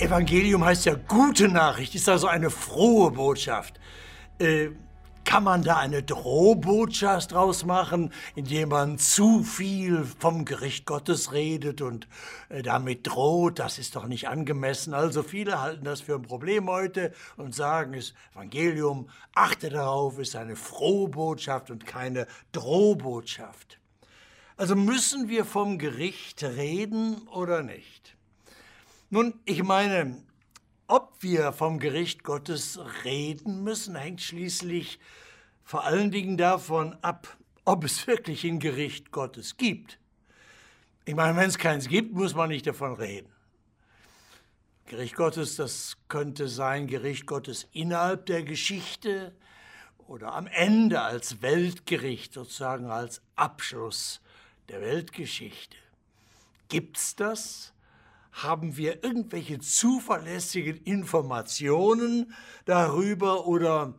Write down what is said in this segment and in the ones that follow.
Evangelium heißt ja gute Nachricht, ist also eine frohe Botschaft. Kann man da eine Drohbotschaft draus machen, indem man zu viel vom Gericht Gottes redet und damit droht? Das ist doch nicht angemessen. Also viele halten das für ein Problem heute und sagen, das Evangelium, achte darauf, ist eine frohe Botschaft und keine Drohbotschaft. Also müssen wir vom Gericht reden oder nicht? Nun, ich meine, ob wir vom Gericht Gottes reden müssen, hängt schließlich vor allen Dingen davon ab, ob es wirklich ein Gericht Gottes gibt. Ich meine, wenn es keins gibt, muss man nicht davon reden. Gericht Gottes, das könnte sein Gericht Gottes innerhalb der Geschichte oder am Ende als Weltgericht, sozusagen als Abschluss der Weltgeschichte. Gibt's das? Haben wir irgendwelche zuverlässigen Informationen darüber oder,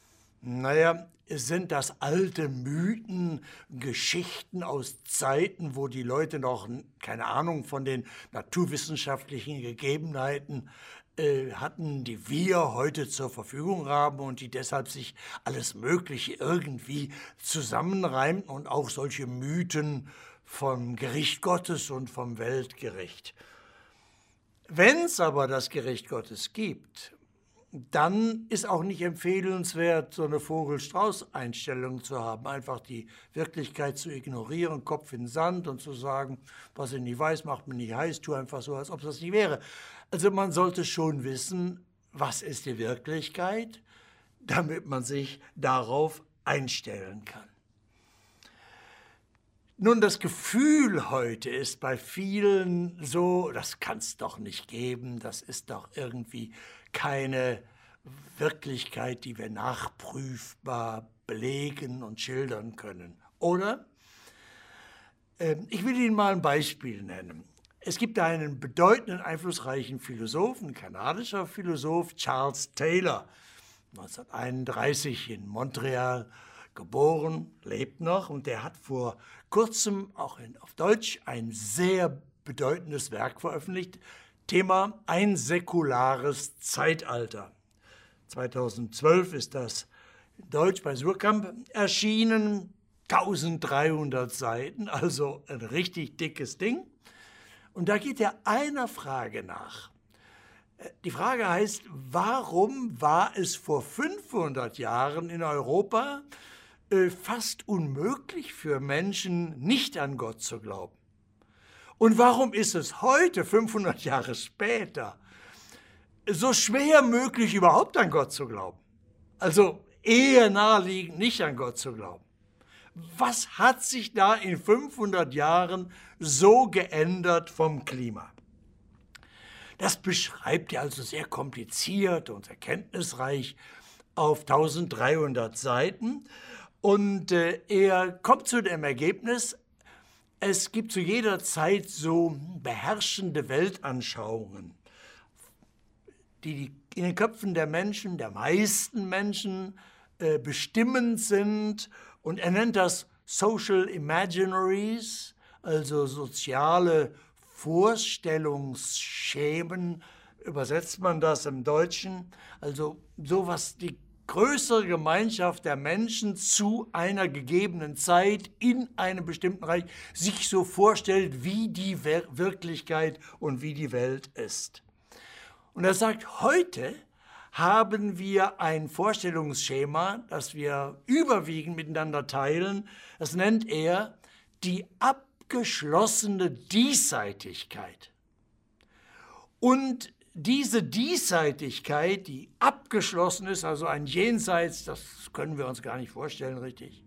sind das alte Mythen, Geschichten aus Zeiten, wo die Leute noch keine Ahnung von den naturwissenschaftlichen Gegebenheiten hatten, die wir heute zur Verfügung haben und die deshalb sich alles Mögliche irgendwie zusammenreimen und auch solche Mythen vom Gericht Gottes und vom Weltgericht. Wenn es aber das Gericht Gottes gibt, dann ist auch nicht empfehlenswert, so eine Vogel-Strauß-Einstellung zu haben, einfach die Wirklichkeit zu ignorieren, Kopf in den Sand und zu sagen, was ich nicht weiß, macht mir nicht heiß, tu einfach so, als ob das nicht wäre. Also man sollte schon wissen, was ist die Wirklichkeit, damit man sich darauf einstellen kann. Nun, das Gefühl heute ist bei vielen so, das kann es doch nicht geben, das ist doch irgendwie keine Wirklichkeit, die wir nachprüfbar belegen und schildern können. Oder? Ich will Ihnen mal ein Beispiel nennen. Es gibt einen bedeutenden, einflussreichen Philosophen, kanadischer Philosoph, Charles Taylor, 1931 in Montreal geboren, lebt noch und der hat vor kurzem auch auf Deutsch ein sehr bedeutendes Werk veröffentlicht, Thema ein säkulares Zeitalter. 2012 ist das in Deutsch bei Suhrkamp erschienen, 1300 Seiten, also ein richtig dickes Ding. Und da geht er einer Frage nach. Die Frage heißt, warum war es vor 500 Jahren in Europa fast unmöglich für Menschen, nicht an Gott zu glauben? Und warum ist es heute, 500 Jahre später, so schwer möglich, überhaupt an Gott zu glauben? Also eher naheliegend, nicht an Gott zu glauben. Was hat sich da in 500 Jahren so geändert vom Klima? Das beschreibt er also sehr kompliziert und erkenntnisreich auf 1300 Seiten. Und er kommt zu dem Ergebnis, es gibt zu jeder Zeit so beherrschende Weltanschauungen, die in den Köpfen der Menschen, der meisten Menschen, bestimmend sind. Und er nennt das Social Imaginaries, also soziale Vorstellungsschemen, übersetzt man das im Deutschen, also sowas, die größere Gemeinschaft der Menschen zu einer gegebenen Zeit in einem bestimmten Bereich sich so vorstellt, wie die Wirklichkeit und wie die Welt ist. Und er sagt, heute haben wir ein Vorstellungsschema, das wir überwiegend miteinander teilen. Das nennt er die abgeschlossene Diesseitigkeit. Und diese Diesseitigkeit, die abgeschlossen ist, also ein Jenseits, das können wir uns gar nicht vorstellen, richtig.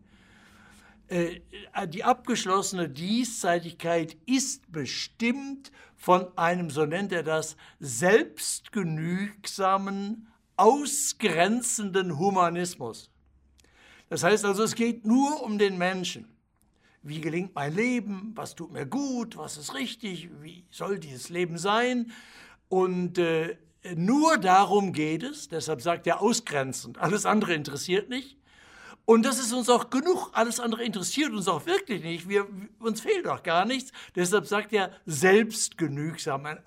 Die abgeschlossene Diesseitigkeit ist bestimmt von einem, so nennt er das, selbstgenügsamen, ausgrenzenden Humanismus. Das heißt also, es geht nur um den Menschen. Wie gelingt mein Leben? Was tut mir gut? Was ist richtig? Wie soll dieses Leben sein? Und nur darum geht es, deshalb sagt er ausgrenzend, alles andere interessiert nicht. Und das ist uns auch genug. Alles andere interessiert uns auch wirklich nicht. Uns fehlt auch gar nichts. Deshalb sagt er selbstgenügsam, ein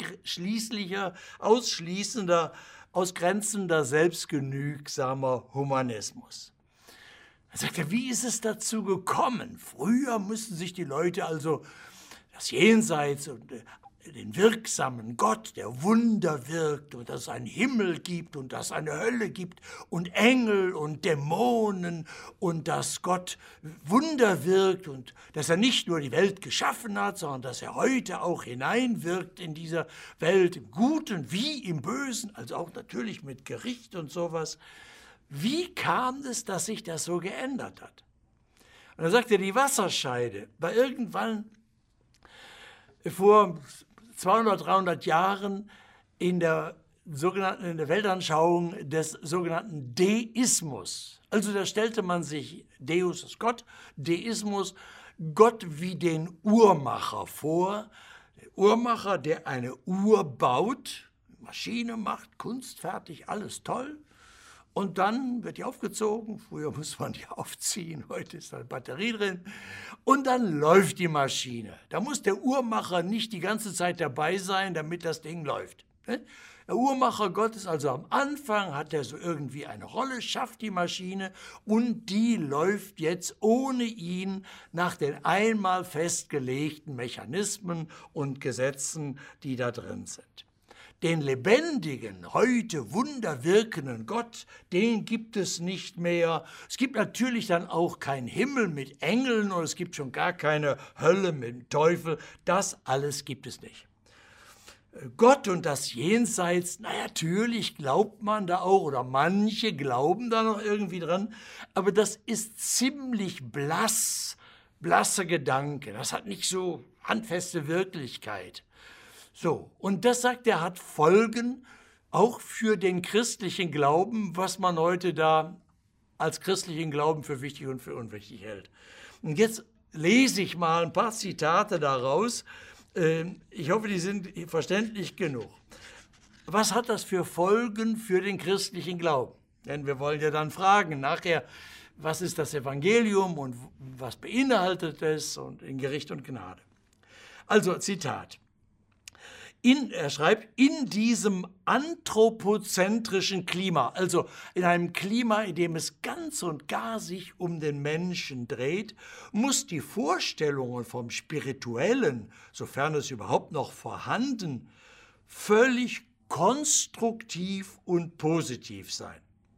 ausgrenzender, selbstgenügsamer Humanismus. Dann sagt er, wie ist es dazu gekommen? Früher müssten sich die Leute also das Jenseits und den wirksamen Gott, der Wunder wirkt und dass es einen Himmel gibt und dass es eine Hölle gibt und Engel und Dämonen und dass Gott Wunder wirkt und dass er nicht nur die Welt geschaffen hat, sondern dass er heute auch hineinwirkt in dieser Welt, im Guten wie im Bösen, also auch natürlich mit Gericht und sowas. Wie kam es, dass sich das so geändert hat? Und dann sagt er, die Wasserscheide war irgendwann vor 200, 300 Jahren in der Weltanschauung des sogenannten Deismus. Also da stellte man sich Deus ist Gott, Deismus, Gott wie den Uhrmacher vor. Der Uhrmacher, der eine Uhr baut, Maschine macht, kunstfertig, alles toll. Und dann wird die aufgezogen, früher muss man die aufziehen, heute ist da eine Batterie drin. Und dann läuft die Maschine. Da muss der Uhrmacher nicht die ganze Zeit dabei sein, damit das Ding läuft. Der Uhrmacher Gottes, also am Anfang hat er so irgendwie eine Rolle, schafft die Maschine und die läuft jetzt ohne ihn nach den einmal festgelegten Mechanismen und Gesetzen, die da drin sind. Den lebendigen, heute wunderwirkenden Gott, den gibt es nicht mehr. Es gibt natürlich dann auch keinen Himmel mit Engeln und es gibt schon gar keine Hölle mit dem Teufel. Das alles gibt es nicht. Gott und das Jenseits, na natürlich glaubt man da auch oder manche glauben da noch irgendwie dran, aber das ist ziemlich blasse Gedanke. Das hat nicht so handfeste Wirklichkeit. So, und das sagt er, hat Folgen auch für den christlichen Glauben, was man heute da als christlichen Glauben für wichtig und für unwichtig hält. Und jetzt lese ich mal ein paar Zitate daraus. Ich hoffe, die sind verständlich genug. Was hat das für Folgen für den christlichen Glauben? Denn wir wollen ja dann fragen nachher, was ist das Evangelium und was beinhaltet es und in Gericht und Gnade. Also, Zitat. Er schreibt, in diesem anthropozentrischen Klima, also in einem Klima, in dem es ganz und gar sich um den Menschen dreht, muss die Vorstellungen vom Spirituellen, sofern es überhaupt noch vorhanden, völlig konstruktiv und positiv sein.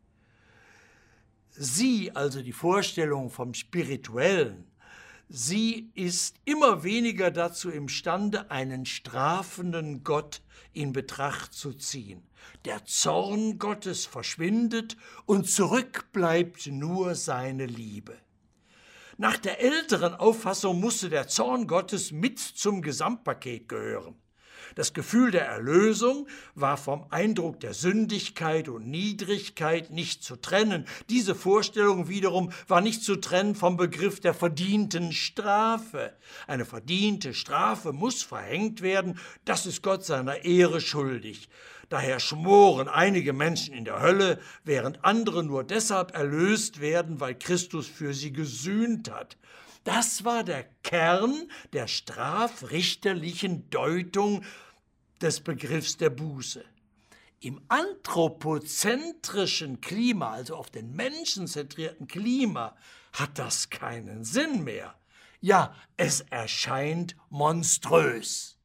Sie, also die Vorstellung vom Spirituellen, sie ist immer weniger dazu imstande, einen strafenden Gott in Betracht zu ziehen. Der Zorn Gottes verschwindet und zurück bleibt nur seine Liebe. Nach der älteren Auffassung musste der Zorn Gottes mit zum Gesamtpaket gehören. Das Gefühl der Erlösung war vom Eindruck der Sündigkeit und Niedrigkeit nicht zu trennen. Diese Vorstellung wiederum war nicht zu trennen vom Begriff der verdienten Strafe. Eine verdiente Strafe muss verhängt werden, das ist Gott seiner Ehre schuldig. Daher schmoren einige Menschen in der Hölle, während andere nur deshalb erlöst werden, weil Christus für sie gesühnt hat. Das war der Kern der strafrichterlichen Deutung des Begriffs der Buße. Im anthropozentrischen Klima, also auf den menschenzentrierten Klima, hat das keinen Sinn mehr. Ja, es erscheint monströs.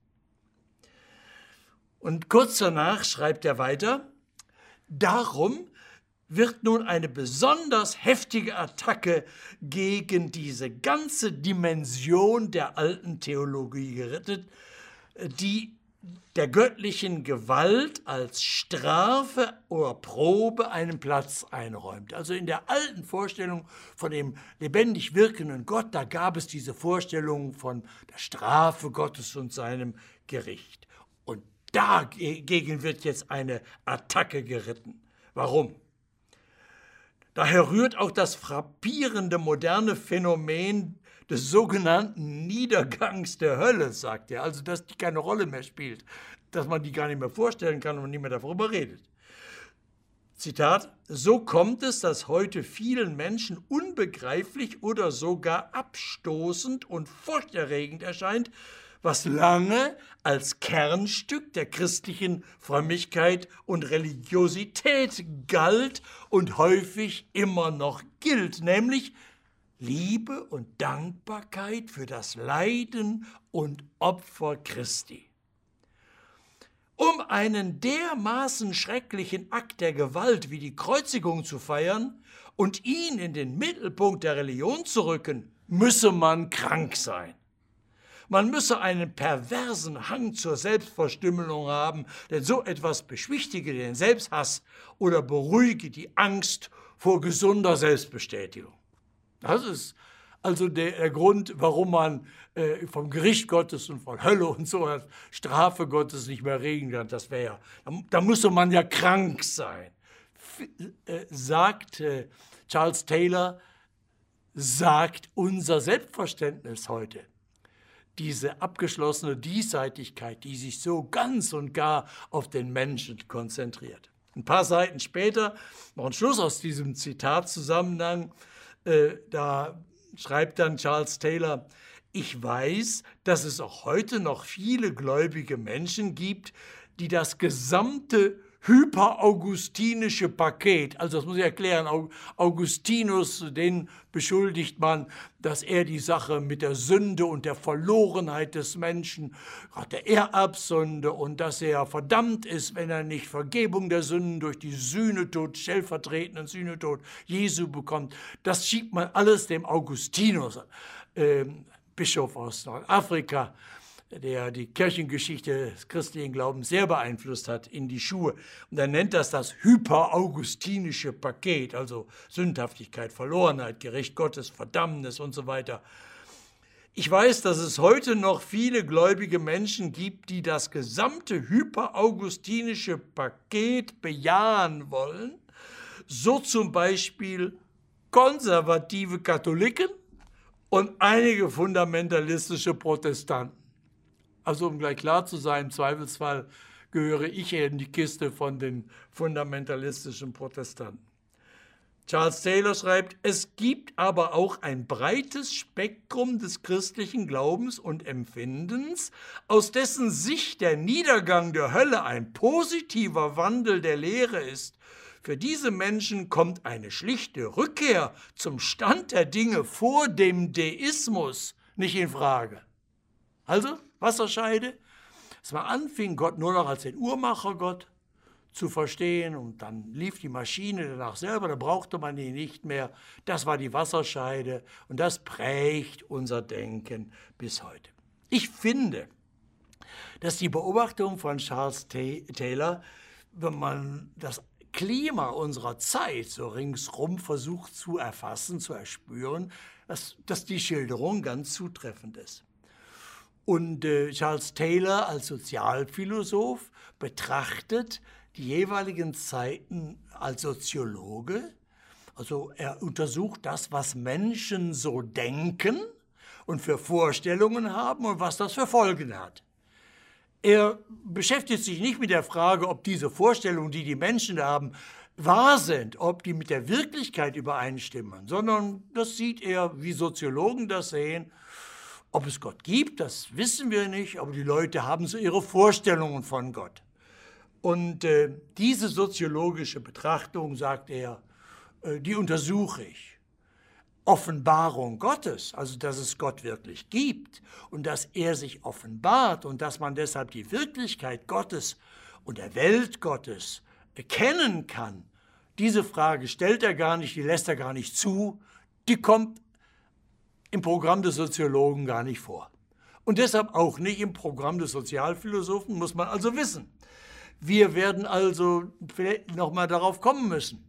Und kurz danach schreibt er weiter, darum wird nun eine besonders heftige Attacke gegen diese ganze Dimension der alten Theologie gerichtet, die der göttlichen Gewalt als Strafe oder Probe einen Platz einräumt. Also in der alten Vorstellung von dem lebendig wirkenden Gott, da gab es diese Vorstellung von der Strafe Gottes und seinem Gericht. Und dagegen wird jetzt eine Attacke geritten. Warum? Daher rührt auch das frappierende moderne Phänomen des sogenannten Niedergangs der Hölle, sagt er, also dass die keine Rolle mehr spielt, dass man die gar nicht mehr vorstellen kann und nicht mehr darüber redet. Zitat: So kommt es, dass heute vielen Menschen unbegreiflich oder sogar abstoßend und furchterregend erscheint, was lange als Kernstück der christlichen Frömmigkeit und Religiosität galt und häufig immer noch gilt, nämlich Liebe und Dankbarkeit für das Leiden und Opfer Christi. Um einen dermaßen schrecklichen Akt der Gewalt wie die Kreuzigung zu feiern und ihn in den Mittelpunkt der Religion zu rücken, müsse man krank sein. Man müsse einen perversen Hang zur Selbstverstümmelung haben, denn so etwas beschwichtige den Selbsthass oder beruhige die Angst vor gesunder Selbstbestätigung. Das ist also der Grund, warum man vom Gericht Gottes und von Hölle und so Strafe Gottes nicht mehr reden kann. Das wäre da müsste man ja krank sein. Sagt Charles Taylor, sagt unser Selbstverständnis heute. Diese abgeschlossene Diesseitigkeit, die sich so ganz und gar auf den Menschen konzentriert. Ein paar Seiten später, noch ein Schluss aus diesem Zitatzusammenhang, da schreibt dann Charles Taylor: Ich weiß, dass es auch heute noch viele gläubige Menschen gibt, die das gesamte hyperaugustinische Paket, also das muss ich erklären, Augustinus, den beschuldigt man, dass er die Sache mit der Sünde und der Verlorenheit des Menschen, gerade der Ererbsünde, und dass er verdammt ist, wenn er nicht Vergebung der Sünden durch die Sühnetod, stellvertretenden Sühnetod Jesu bekommt. Das schiebt man alles dem Augustinus, Bischof aus Nordafrika, der die Kirchengeschichte des christlichen Glaubens sehr beeinflusst hat, in die Schuhe. Und er nennt das hyperaugustinische Paket, also Sündhaftigkeit, Verlorenheit, Gericht Gottes, Verdammnis und so weiter. Ich weiß, dass es heute noch viele gläubige Menschen gibt, die das gesamte hyperaugustinische Paket bejahen wollen, so zum Beispiel konservative Katholiken und einige fundamentalistische Protestanten. Also um gleich klar zu sein, im Zweifelsfall gehöre ich in die Kiste von den fundamentalistischen Protestanten. Charles Taylor schreibt: Es gibt aber auch ein breites Spektrum des christlichen Glaubens und Empfindens, aus dessen Sicht der Niedergang der Hölle ein positiver Wandel der Lehre ist. Für diese Menschen kommt eine schlichte Rückkehr zum Stand der Dinge vor dem Deismus nicht in Frage. Also, Wasserscheide, dass man anfing, Gott nur noch als den Uhrmachergott zu verstehen, und dann lief die Maschine danach selber, da brauchte man die nicht mehr. Das war die Wasserscheide und das prägt unser Denken bis heute. Ich finde, dass die Beobachtung von Charles Taylor, wenn man das Klima unserer Zeit so ringsrum versucht zu erfassen, zu erspüren, dass die Schilderung ganz zutreffend ist. Und Charles Taylor als Sozialphilosoph betrachtet die jeweiligen Zeiten als Soziologe. Also er untersucht das, was Menschen so denken und für Vorstellungen haben und was das für Folgen hat. Er beschäftigt sich nicht mit der Frage, ob diese Vorstellungen, die die Menschen da haben, wahr sind, ob die mit der Wirklichkeit übereinstimmen, sondern das sieht er, wie Soziologen das sehen. Ob es Gott gibt, das wissen wir nicht, aber die Leute haben so ihre Vorstellungen von Gott. Und diese soziologische Betrachtung, sagt er, die untersuche ich. Offenbarung Gottes, also dass es Gott wirklich gibt und dass er sich offenbart und dass man deshalb die Wirklichkeit Gottes und der Welt Gottes erkennen kann, diese Frage stellt er gar nicht, die lässt er gar nicht zu, die kommt im Programm des Soziologen gar nicht vor. Und deshalb auch nicht im Programm des Sozialphilosophen, muss man also wissen. Wir werden also vielleicht nochmal darauf kommen müssen.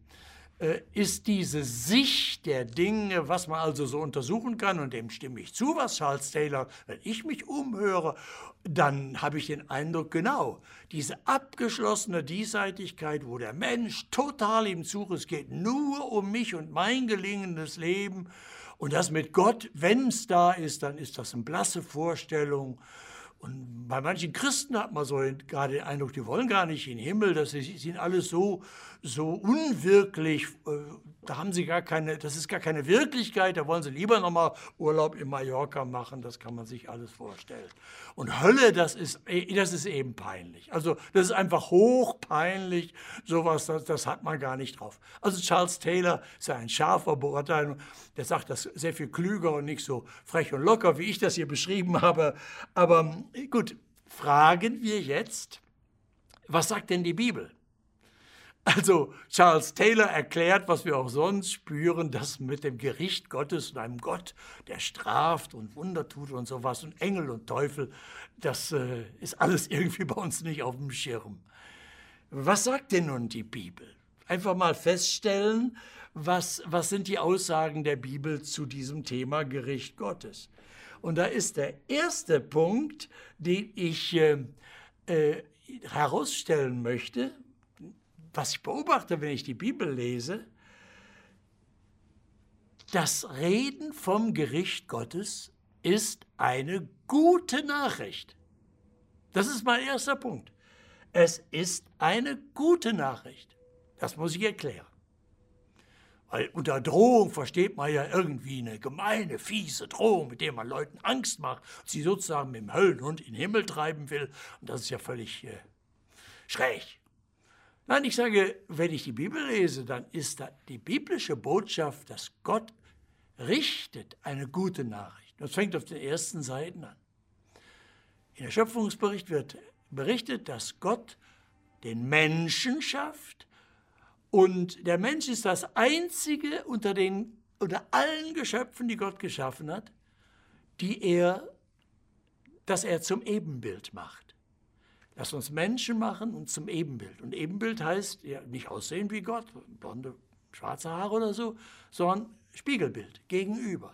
Ist diese Sicht der Dinge, was man also so untersuchen kann, und dem stimme ich zu, was Charles Taylor, wenn ich mich umhöre, dann habe ich den Eindruck, genau, diese abgeschlossene Diesseitigkeit, wo der Mensch total im Zug ist, geht nur um mich und mein gelingendes Leben. Und das mit Gott, wenn es da ist, dann ist das eine blasse Vorstellung. Und bei manchen Christen hat man so gerade den Eindruck, die wollen gar nicht in den Himmel, das sind alles so unwirklich, da haben sie das ist gar keine Wirklichkeit, da wollen sie lieber nochmal Urlaub in Mallorca machen, das kann man sich alles vorstellen. Und Hölle, das ist eben peinlich. Also das ist einfach hochpeinlich, sowas, das hat man gar nicht drauf. Also Charles Taylor ist ja ein scharfer Beurteiler, der sagt das sehr viel klüger und nicht so frech und locker, wie ich das hier beschrieben habe. Aber gut, fragen wir jetzt, was sagt denn die Bibel? Also Charles Taylor erklärt, was wir auch sonst spüren, das mit dem Gericht Gottes und einem Gott, der straft und Wunder tut und sowas und Engel und Teufel, das ist alles irgendwie bei uns nicht auf dem Schirm. Was sagt denn nun die Bibel? Einfach mal feststellen, was sind die Aussagen der Bibel zu diesem Thema Gericht Gottes? Und da ist der erste Punkt, den ich herausstellen möchte, was ich beobachte, wenn ich die Bibel lese: Das Reden vom Gericht Gottes ist eine gute Nachricht. Das ist mein erster Punkt. Es ist eine gute Nachricht. Das muss ich erklären. Weil unter Drohung versteht man ja irgendwie eine gemeine, fiese Drohung, mit der man Leuten Angst macht, sie sozusagen mit dem Höllenhund in den Himmel treiben will. Und das ist ja völlig schräg. Nein, ich sage, wenn ich die Bibel lese, dann ist da die biblische Botschaft, dass Gott richtet, eine gute Nachricht. Das fängt auf den ersten Seiten an. In der Schöpfungsbericht wird berichtet, dass Gott den Menschen schafft, und der Mensch ist das einzige unter allen Geschöpfen, die Gott geschaffen hat, das er zum Ebenbild macht. Lass uns Menschen machen und zum Ebenbild. Und Ebenbild heißt ja nicht aussehen wie Gott, blonde, schwarze Haare oder so, sondern Spiegelbild, gegenüber.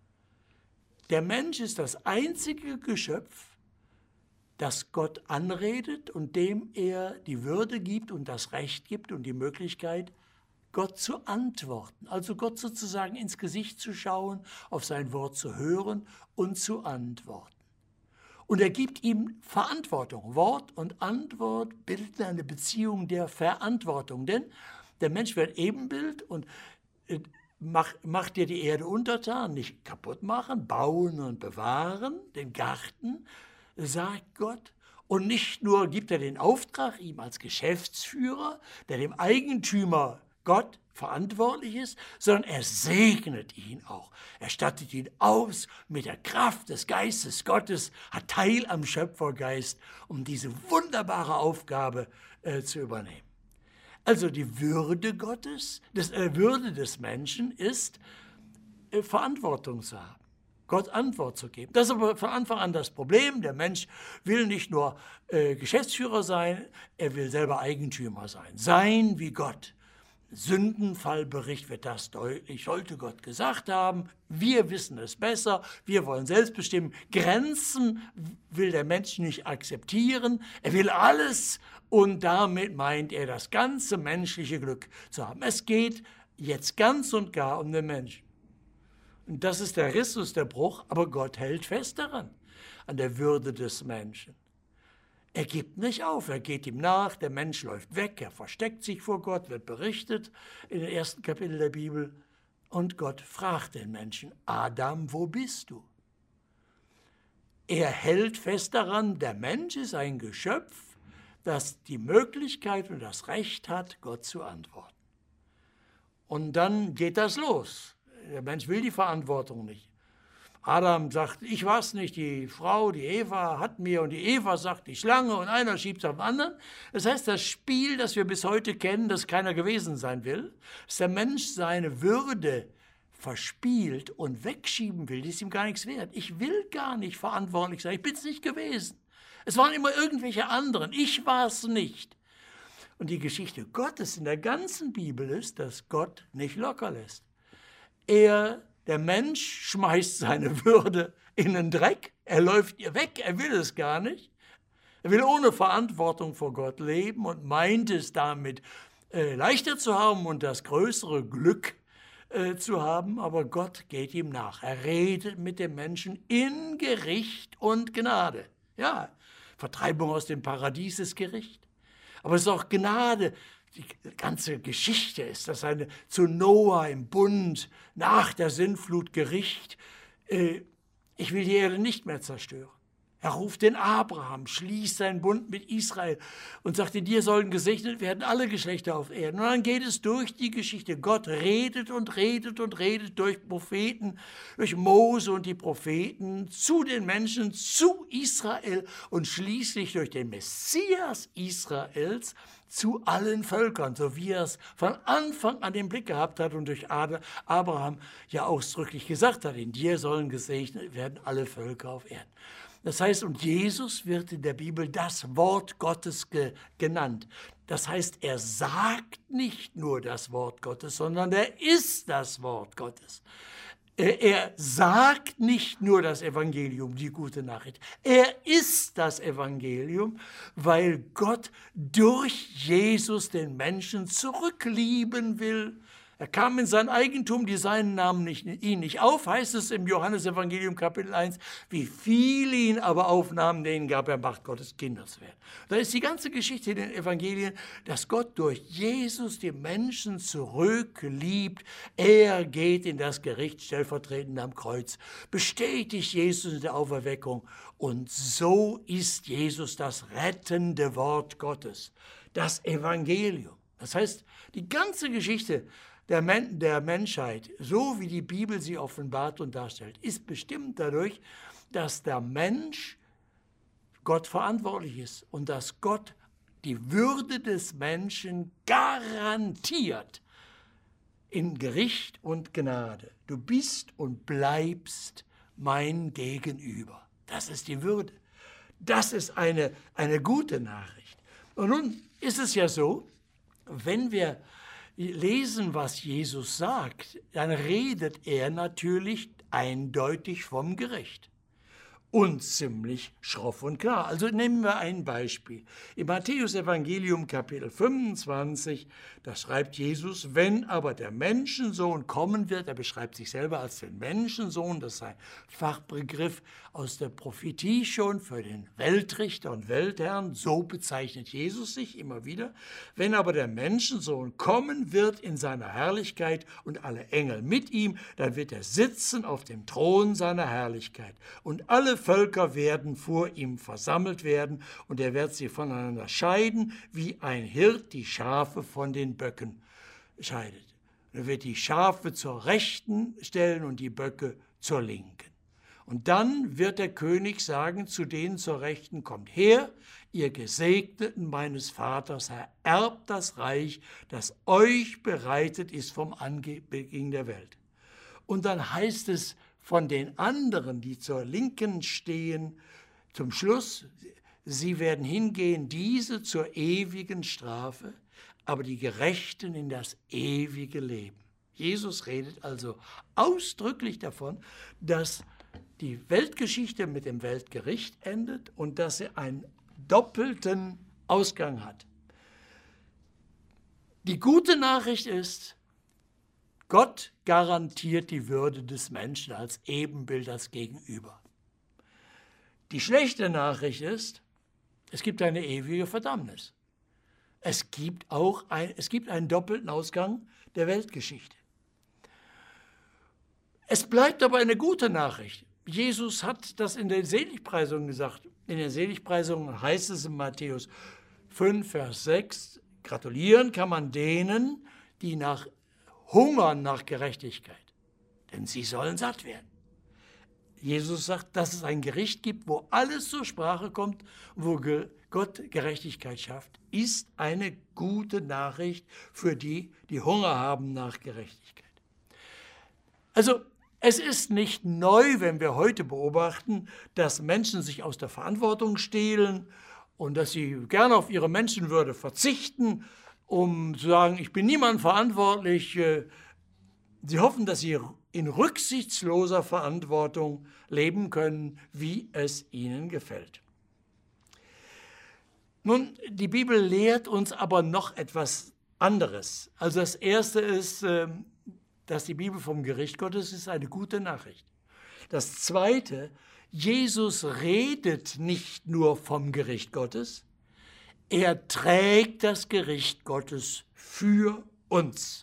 Der Mensch ist das einzige Geschöpf, das Gott anredet und dem er die Würde gibt und das Recht gibt und die Möglichkeit, Gott zu antworten. Also Gott sozusagen ins Gesicht zu schauen, auf sein Wort zu hören und zu antworten. Und er gibt ihm Verantwortung. Wort und Antwort bilden eine Beziehung der Verantwortung. Denn der Mensch wird Ebenbild und macht dir die Erde untertan, nicht kaputt machen, bauen und bewahren, den Garten, sagt Gott. Und nicht nur gibt er den Auftrag ihm als Geschäftsführer, der dem Eigentümer Gott verantwortlich ist, sondern er segnet ihn auch. Er stattet ihn aus mit der Kraft des Geistes Gottes, hat Teil am Schöpfergeist, um diese wunderbare Aufgabe zu übernehmen. Also die Würde Gottes, Würde des Menschen ist, Verantwortung zu haben, Gott Antwort zu geben. Das ist aber von Anfang an das Problem. Der Mensch will nicht nur Geschäftsführer sein, er will selber Eigentümer sein wie Gott. Sündenfallbericht wird das deutlich, sollte Gott gesagt haben, wir wissen es besser, wir wollen selbst bestimmen. Grenzen will der Mensch nicht akzeptieren, er will alles und damit meint er, das ganze menschliche Glück zu haben. Es geht jetzt ganz und gar um den Menschen. Und das ist der Riss, der Bruch, aber Gott hält fest daran, an der Würde des Menschen. Er gibt nicht auf, er geht ihm nach, der Mensch läuft weg, er versteckt sich vor Gott, wird berichtet in den ersten Kapitel der Bibel. Und Gott fragt den Menschen: Adam, wo bist du? Er hält fest daran, der Mensch ist ein Geschöpf, das die Möglichkeit und das Recht hat, Gott zu antworten. Und dann geht das los. Der Mensch will die Verantwortung nicht. Adam sagt, ich war's nicht, die Frau, die Eva hat mir, und die Eva sagt, die Schlange, und einer schiebt es auf den anderen. Das heißt, das Spiel, das wir bis heute kennen, das keiner gewesen sein will, dass der Mensch seine Würde verspielt und wegschieben will, die ist ihm gar nichts wert. Ich will gar nicht verantwortlich sein, ich bin es nicht gewesen. Es waren immer irgendwelche anderen, ich war es nicht. Und die Geschichte Gottes in der ganzen Bibel ist, dass Gott nicht locker lässt. Der Mensch schmeißt seine Würde in den Dreck, er läuft ihr weg, er will es gar nicht. Er will ohne Verantwortung vor Gott leben und meint es damit leichter zu haben und das größere Glück zu haben, aber Gott geht ihm nach. Er redet mit dem Menschen in Gericht und Gnade. Ja, Vertreibung aus dem Paradies ist Gericht. Aber es ist auch Gnade. Die ganze Geschichte ist das zu Noah im Bund, nach der Sintflut Gericht. Ich will die Erde nicht mehr zerstören. Er ruft den Abraham, schließt seinen Bund mit Israel und sagt, in dir sollen gesegnet werden alle Geschlechter auf Erden. Und dann geht es durch die Geschichte. Gott redet und redet und redet durch Propheten, durch Mose und die Propheten zu den Menschen, zu Israel und schließlich durch den Messias Israels zu allen Völkern, so wie er es von Anfang an den Blick gehabt hat und durch Abraham ja ausdrücklich gesagt hat, in dir sollen gesegnet werden alle Völker auf Erden. Das heißt, und Jesus wird in der Bibel das Wort Gottes genannt. Das heißt, er sagt nicht nur das Wort Gottes, sondern er ist das Wort Gottes. Er sagt nicht nur das Evangelium, die gute Nachricht. Er ist das Evangelium, weil Gott durch Jesus den Menschen zurücklieben will. Er kam in sein Eigentum, die Seinen nahmen ihn nicht auf, heißt es im Johannesevangelium Kapitel 1, wie viele ihn aber aufnahmen, denen gab er Macht, Gottes Kinder zu werden. Da ist die ganze Geschichte in den Evangelien, dass Gott durch Jesus die Menschen zurückliebt. Er geht in das Gericht stellvertretend am Kreuz, bestätigt Jesus in der Auferweckung und so ist Jesus das rettende Wort Gottes, das Evangelium. Das heißt, die ganze Geschichte der Menschheit, so wie die Bibel sie offenbart und darstellt, ist bestimmt dadurch, dass der Mensch Gott verantwortlich ist und dass Gott die Würde des Menschen garantiert in Gericht und Gnade. Du bist und bleibst mein Gegenüber. Das ist die Würde. Das ist eine gute Nachricht. Und nun ist es ja so, wenn wir lesen, was Jesus sagt, dann redet er natürlich eindeutig vom Gericht. Und ziemlich schroff und klar. Also nehmen wir ein Beispiel. Im Matthäus-Evangelium Kapitel 25, da schreibt Jesus, wenn aber der Menschensohn kommen wird, er beschreibt sich selber als den Menschensohn, das ist ein Fachbegriff aus der Prophetie schon für den Weltrichter und Weltherrn, so bezeichnet Jesus sich immer wieder. Wenn aber der Menschensohn kommen wird in seiner Herrlichkeit und alle Engel mit ihm, dann wird er sitzen auf dem Thron seiner Herrlichkeit und alle Völker werden vor ihm versammelt werden und er wird sie voneinander scheiden, wie ein Hirt die Schafe von den Böcken scheidet. Er wird die Schafe zur Rechten stellen und die Böcke zur Linken. Und dann wird der König sagen zu denen zur Rechten, kommt her, ihr Gesegneten meines Vaters, ererbt das Reich, das euch bereitet ist vom Anbeginn der Welt. Und dann heißt es von den anderen, die zur Linken stehen, zum Schluss, sie werden hingehen, diese zur ewigen Strafe, aber die Gerechten in das ewige Leben. Jesus redet also ausdrücklich davon, dass die Weltgeschichte mit dem Weltgericht endet und dass sie einen doppelten Ausgang hat. Die gute Nachricht ist, Gott garantiert die Würde des Menschen als Ebenbild, als Gegenüber. Die schlechte Nachricht ist, es gibt eine ewige Verdammnis. Es gibt einen doppelten Ausgang der Weltgeschichte. Es bleibt aber eine gute Nachricht. Jesus hat das in den Seligpreisungen gesagt. In den Seligpreisungen heißt es in Matthäus 5, Vers 6, gratulieren kann man denen, die hungern nach Gerechtigkeit, denn sie sollen satt werden. Jesus sagt, dass es ein Gericht gibt, wo alles zur Sprache kommt, wo Gott Gerechtigkeit schafft, ist eine gute Nachricht für die, die Hunger haben nach Gerechtigkeit. Also es ist nicht neu, wenn wir heute beobachten, dass Menschen sich aus der Verantwortung stehlen und dass sie gerne auf ihre Menschenwürde verzichten, um zu sagen, ich bin niemandem verantwortlich. Sie hoffen, dass sie in rücksichtsloser Verantwortung leben können, wie es ihnen gefällt. Nun, die Bibel lehrt uns aber noch etwas anderes. Also das Erste ist, dass die Bibel vom Gericht Gottes ist eine gute Nachricht. Das Zweite Jesus redet nicht nur vom Gericht Gottes, er trägt das Gericht Gottes für uns.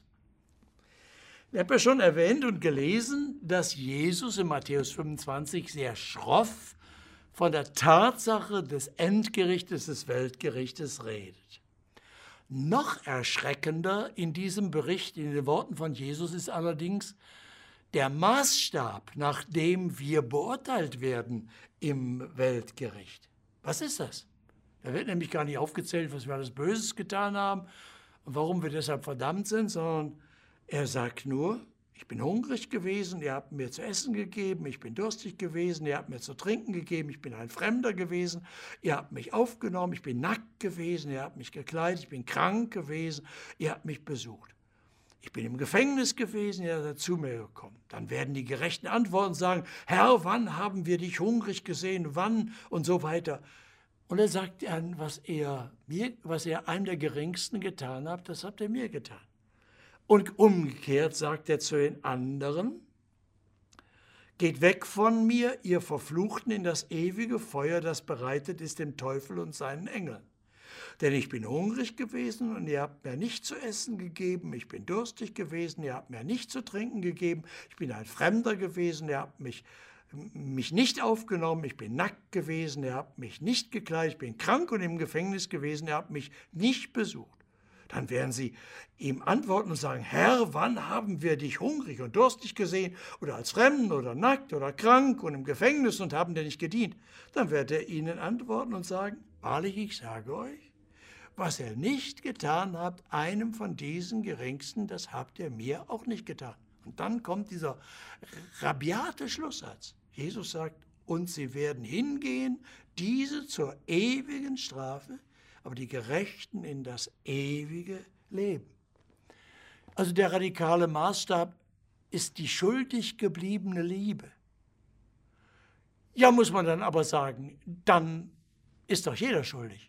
Ich habe ja schon erwähnt und gelesen, dass Jesus in Matthäus 25 sehr schroff von der Tatsache des Endgerichtes, des Weltgerichtes redet. Noch erschreckender in diesem Bericht, in den Worten von Jesus, ist allerdings der Maßstab, nach dem wir beurteilt werden im Weltgericht. Was ist das? Da wird nämlich gar nicht aufgezählt, was wir alles Böses getan haben und warum wir deshalb verdammt sind, sondern er sagt nur, ich bin hungrig gewesen, ihr habt mir zu essen gegeben, ich bin durstig gewesen, ihr habt mir zu trinken gegeben, ich bin ein Fremder gewesen, ihr habt mich aufgenommen, ich bin nackt gewesen, ihr habt mich gekleidet, ich bin krank gewesen, ihr habt mich besucht. Ich bin im Gefängnis gewesen, ihr seid zu mir gekommen. Dann werden die Gerechten antworten und sagen, Herr, wann haben wir dich hungrig gesehen, wann und so weiter. Und er sagt dann, was ihr einem der Geringsten getan habt, das habt ihr mir getan. Und umgekehrt sagt er zu den anderen, geht weg von mir, ihr Verfluchten, in das ewige Feuer, das bereitet ist dem Teufel und seinen Engeln. Denn ich bin hungrig gewesen und ihr habt mir nicht zu essen gegeben, ich bin durstig gewesen, ihr habt mir nicht zu trinken gegeben, ich bin ein Fremder gewesen, ihr habt mich nicht aufgenommen, ich bin nackt gewesen, ihr habt mich nicht gekleidet, ich bin krank und im Gefängnis gewesen, ihr habt mich nicht besucht. Dann werden sie ihm antworten und sagen, Herr, wann haben wir dich hungrig und durstig gesehen oder als Fremden oder nackt oder krank und im Gefängnis und haben dir nicht gedient? Dann wird er ihnen antworten und sagen, wahrlich, ich sage euch, was ihr nicht getan habt, einem von diesen Geringsten, das habt ihr mir auch nicht getan. Und dann kommt dieser rabiate Schlusssatz. Jesus sagt, und sie werden hingehen, diese zur ewigen Strafe, aber die Gerechten in das ewige Leben. Also der radikale Maßstab ist die schuldig gebliebene Liebe. Ja, muss man dann aber sagen, dann ist doch jeder schuldig.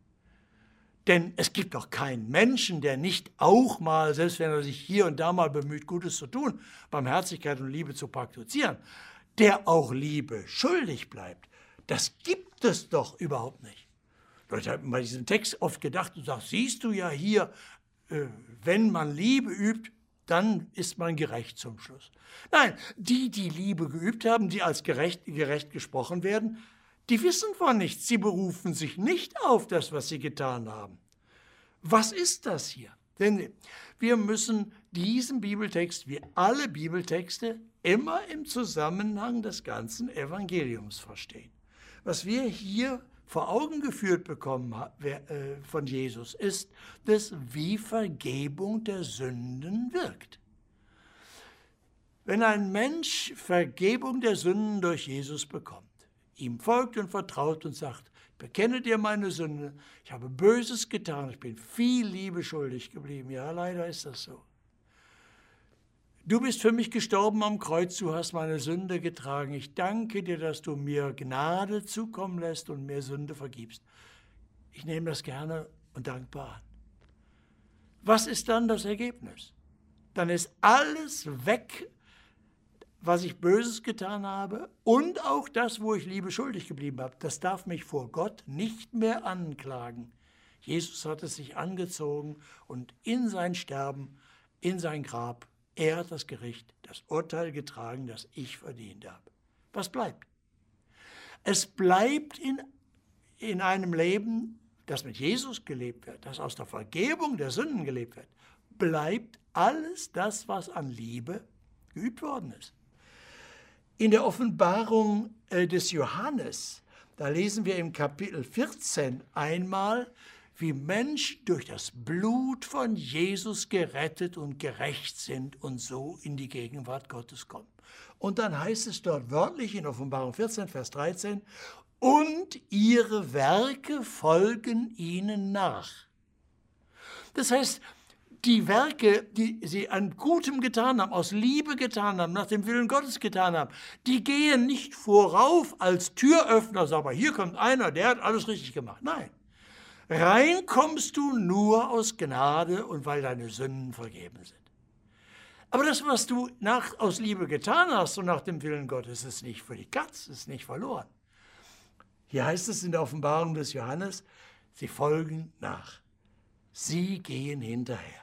Denn es gibt doch keinen Menschen, der nicht auch mal, selbst wenn er sich hier und da mal bemüht, Gutes zu tun, Barmherzigkeit und Liebe zu praktizieren, der auch Liebe schuldig bleibt. Das gibt es doch überhaupt nicht. Leute haben bei diesem Text oft gedacht und gesagt, siehst du ja hier, wenn man Liebe übt, dann ist man gerecht zum Schluss. Nein, die Liebe geübt haben, die als gerecht gesprochen werden, die wissen von nichts. Sie berufen sich nicht auf das, was sie getan haben. Was ist das hier? Denn wir müssen diesen Bibeltext, wie alle Bibeltexte, immer im Zusammenhang des ganzen Evangeliums verstehen. Was wir hier vor Augen geführt bekommen von Jesus, ist das, wie Vergebung der Sünden wirkt. Wenn ein Mensch Vergebung der Sünden durch Jesus bekommt, ihm folgt und vertraut und sagt, ich bekenne dir meine Sünde, ich habe Böses getan, ich bin viel Liebe schuldig geblieben. Ja, leider ist das so. Du bist für mich gestorben am Kreuz, du hast meine Sünde getragen. Ich danke dir, dass du mir Gnade zukommen lässt und mir Sünde vergibst. Ich nehme das gerne und dankbar an. Was ist dann das Ergebnis? Dann ist alles weg, was ich Böses getan habe und auch das, wo ich Liebe schuldig geblieben habe. Das darf mich vor Gott nicht mehr anklagen. Jesus hat es sich angezogen und in sein Sterben, in sein Grab, er hat das Gericht, das Urteil getragen, das ich verdient habe. Was bleibt? Es bleibt in einem Leben, das mit Jesus gelebt wird, das aus der Vergebung der Sünden gelebt wird, bleibt alles das, was an Liebe geübt worden ist. In der Offenbarung des Johannes, da lesen wir im Kapitel 14 einmal, wie Menschen durch das Blut von Jesus gerettet und gerecht sind und so in die Gegenwart Gottes kommen. Und dann heißt es dort wörtlich in Offenbarung 14, Vers 13, und ihre Werke folgen ihnen nach. Das heißt, die Werke, die sie an Gutem getan haben, aus Liebe getan haben, nach dem Willen Gottes getan haben, die gehen nicht vorauf als Türöffner, aber hier kommt einer, der hat alles richtig gemacht. Nein. Rein kommst du nur aus Gnade und weil deine Sünden vergeben sind. Aber das, was du aus Liebe getan hast und nach dem Willen Gottes, ist nicht für die Katz, ist nicht verloren. Hier heißt es in der Offenbarung des Johannes, sie folgen nach. Sie gehen hinterher.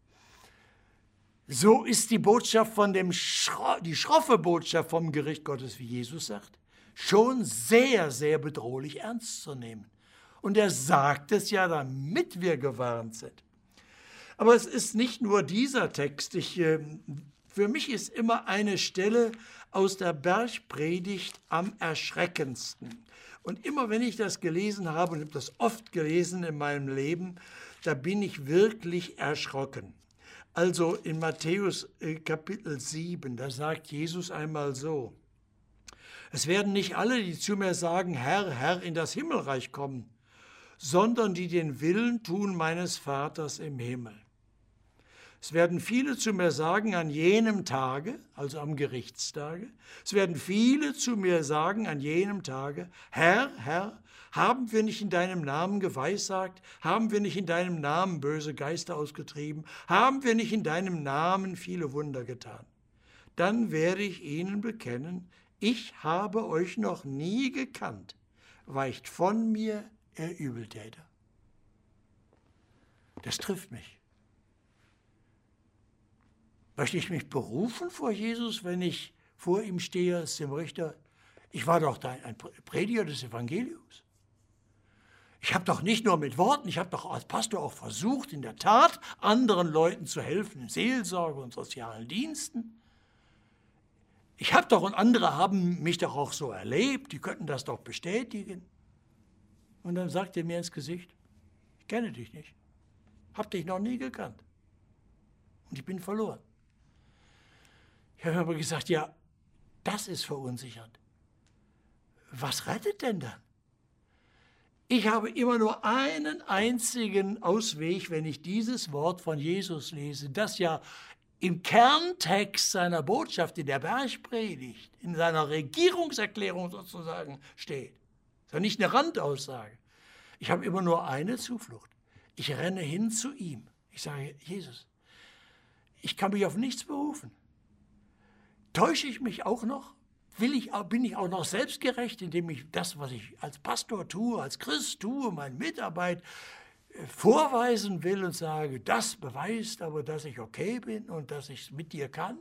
So ist die Botschaft die schroffe Botschaft vom Gericht Gottes, wie Jesus sagt, schon sehr, sehr bedrohlich ernst zu nehmen. Und er sagt es ja, damit wir gewarnt sind. Aber es ist nicht nur dieser Text. Für mich ist immer eine Stelle aus der Bergpredigt am erschreckendsten. Und immer wenn ich das gelesen habe, und ich habe das oft gelesen in meinem Leben, da bin ich wirklich erschrocken. Also in Matthäus Kapitel 7, da sagt Jesus einmal so: Es werden nicht alle, die zu mir sagen, Herr, Herr, in das Himmelreich kommen, sondern die den Willen tun meines Vaters im Himmel. Es werden viele zu mir sagen an jenem Tage, also am Gerichtstage, es werden viele zu mir sagen an jenem Tage, Herr, Herr, haben wir nicht in deinem Namen geweissagt? Haben wir nicht in deinem Namen böse Geister ausgetrieben? Haben wir nicht in deinem Namen viele Wunder getan? Dann werde ich ihnen bekennen, ich habe euch noch nie gekannt. Weicht von mir, ihr Übeltäter. Das trifft mich. Möchte ich mich berufen vor Jesus, wenn ich vor ihm stehe als dem Richter? Ich war doch ein Prediger des Evangeliums. Ich habe doch nicht nur mit Worten, ich habe doch als Pastor auch versucht, in der Tat anderen Leuten zu helfen, in Seelsorge und sozialen Diensten. Ich habe doch, und andere haben mich doch auch so erlebt, die könnten das doch bestätigen. Und dann sagt er mir ins Gesicht, ich kenne dich nicht, habe dich noch nie gekannt und ich bin verloren. Ich habe aber gesagt, ja, das ist verunsichernd. Was rettet denn dann? Ich habe immer nur einen einzigen Ausweg, wenn ich dieses Wort von Jesus lese, das ja im Kerntext seiner Botschaft, in der Bergpredigt, in seiner Regierungserklärung sozusagen steht. Das ist ja nicht eine Randaussage. Ich habe immer nur eine Zuflucht. Ich renne hin zu ihm. Ich sage, Jesus, ich kann mich auf nichts berufen. Täusche ich mich auch noch? Bin ich auch noch selbstgerecht, indem ich das, was ich als Pastor tue, als Christ tue, meine Mitarbeit vorweisen will und sage, das beweist aber, dass ich okay bin und dass ich es mit dir kann?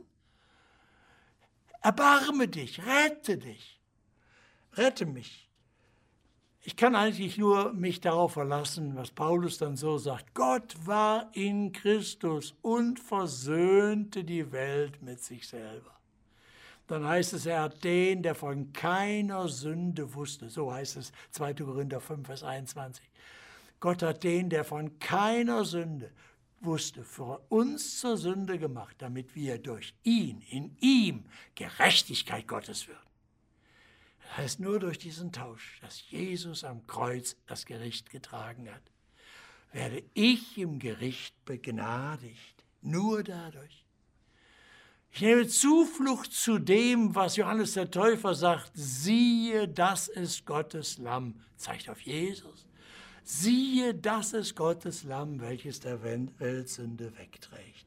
Erbarme dich, rette mich. Ich kann eigentlich nur mich darauf verlassen, was Paulus dann so sagt. Gott war in Christus und versöhnte die Welt mit sich selber. Dann heißt es, er hat den, der von keiner Sünde wusste. So heißt es 2. Korinther 5, Vers 21. Gott hat den, der von keiner Sünde wusste, für uns zur Sünde gemacht, damit wir durch ihn, in ihm, Gerechtigkeit Gottes würden. Das heißt, nur durch diesen Tausch, dass Jesus am Kreuz das Gericht getragen hat, werde ich im Gericht begnadigt. Nur dadurch. Ich nehme Zuflucht zu dem, was Johannes der Täufer sagt. Siehe, das ist Gottes Lamm. Zeigt auf Jesus. Siehe, das ist Gottes Lamm, welches der Weltsünde wegträgt.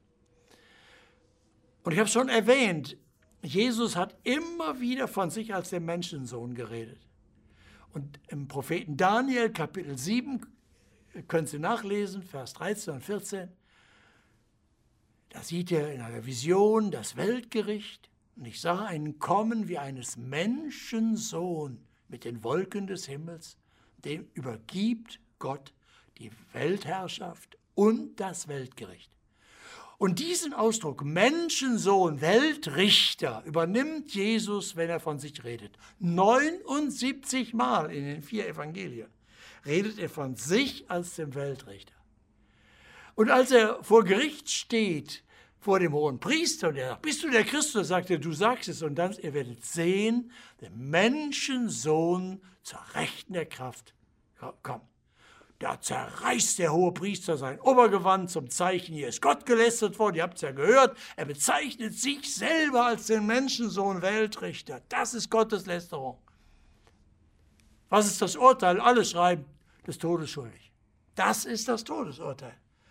Und ich habe schon erwähnt, Jesus hat immer wieder von sich als der Menschensohn geredet. Und im Propheten Daniel, Kapitel 7, können Sie nachlesen, Vers 13 und 14, da sieht er in einer Vision das Weltgericht. Und ich sah einen kommen wie eines Menschensohn mit den Wolken des Himmels. Dem übergibt Gott die Weltherrschaft und das Weltgericht. Und diesen Ausdruck, Menschensohn, Weltrichter, übernimmt Jesus, wenn er von sich redet. 79 Mal in den 4 Evangelien redet er von sich als dem Weltrichter. Und als er vor Gericht steht, vor dem hohen Priester, und er sagt, bist du der Christus? Sagt er, du sagst es. Und dann, ihr werdet sehen, der Menschensohn zur Rechten der Kraft kommt. Da zerreißt der hohe Priester sein Obergewand zum Zeichen, hier ist Gott gelästert worden, ihr habt es ja gehört. Er bezeichnet sich selber als den Menschensohn Weltrichter. Das ist Gottes Lästerung. Was ist das Urteil? Alle schreiben, des Todes schuldig. Das ist das Todesurteil.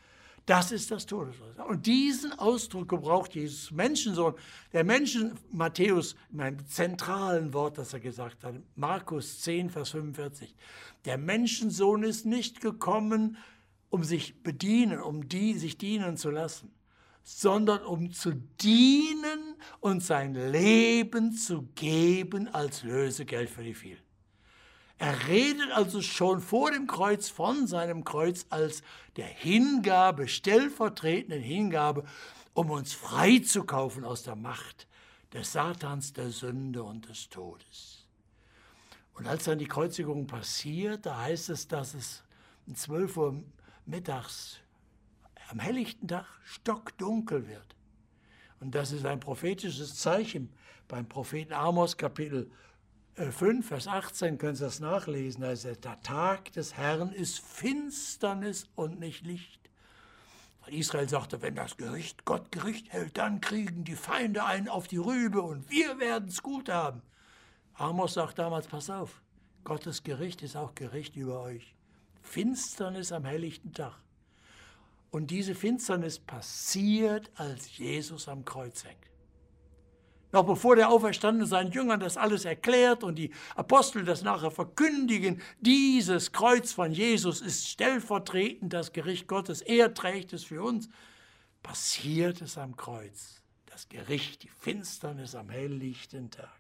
Das ist das Todesurteil. Und diesen Ausdruck gebraucht Jesus, Menschensohn. Der Menschen, Matthäus, in einem zentralen Wort, das er gesagt hat, Markus 10, Vers 45. Der Menschensohn ist nicht gekommen, um sich bedienen, sich dienen zu lassen, sondern um zu dienen und sein Leben zu geben als Lösegeld für die vielen. Er redet also schon vor dem Kreuz von seinem Kreuz als der Hingabe, stellvertretenden Hingabe, um uns freizukaufen aus der Macht des Satans, der Sünde und des Todes. Und als dann die Kreuzigung passiert, da heißt es, dass es um 12 Uhr mittags am helllichten Tag stockdunkel wird. Und das ist ein prophetisches Zeichen. Beim Propheten Amos, Kapitel 5, Vers 18, können Sie das nachlesen. Da ist der Tag des Herrn ist Finsternis und nicht Licht. Weil Israel sagte, wenn das Gericht Gott Gericht hält, dann kriegen die Feinde einen auf die Rübe und wir werden es gut haben. Amos sagt damals, pass auf, Gottes Gericht ist auch Gericht über euch. Finsternis am helllichten Tag. Und diese Finsternis passiert, als Jesus am Kreuz hängt. Noch bevor der Auferstandene seinen Jüngern das alles erklärt und die Apostel das nachher verkündigen, dieses Kreuz von Jesus ist stellvertretend das Gericht Gottes, er trägt es für uns, passiert es am Kreuz. Das Gericht, die Finsternis am helllichten Tag.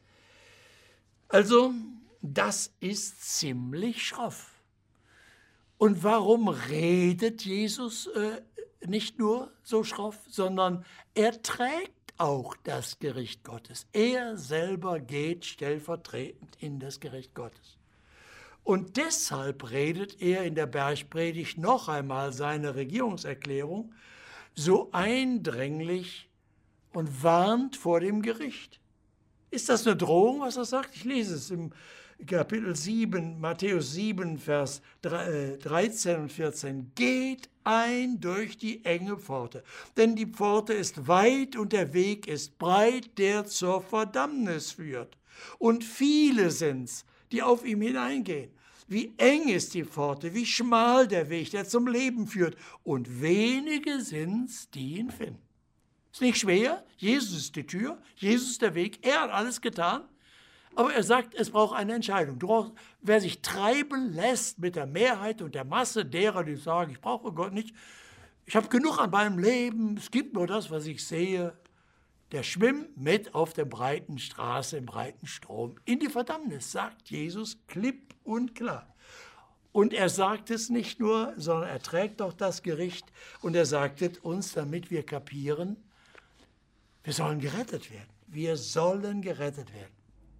Also, das ist ziemlich schroff. Und warum redet Jesus nicht nur so schroff, sondern er trägt auch das Gericht Gottes. Er selber geht stellvertretend in das Gericht Gottes. Und deshalb redet er in der Bergpredigt noch einmal seine Regierungserklärung so eindringlich und warnt vor dem Gericht. Ist das eine Drohung, was er sagt? Ich lese es im Kapitel 7, Matthäus 7, Vers 13 und 14. Geht ein durch die enge Pforte, denn die Pforte ist weit und der Weg ist breit, der zur Verdammnis führt. Und viele sind's, die auf ihm hineingehen. Wie eng ist die Pforte, wie schmal der Weg, der zum Leben führt. Und wenige sind's, die ihn finden. Ist nicht schwer, Jesus ist die Tür, Jesus ist der Weg, er hat alles getan. Aber er sagt, es braucht eine Entscheidung. Wer sich treiben lässt mit der Mehrheit und der Masse derer, die sagen, ich brauche Gott nicht, ich habe genug an meinem Leben, es gibt nur das, was ich sehe, der schwimmt mit auf der breiten Straße, im breiten Strom in die Verdammnis, sagt Jesus klipp und klar. Und er sagt es nicht nur, sondern er trägt auch das Gericht und er sagt es uns, damit wir kapieren, wir sollen gerettet werden. Wir sollen gerettet werden.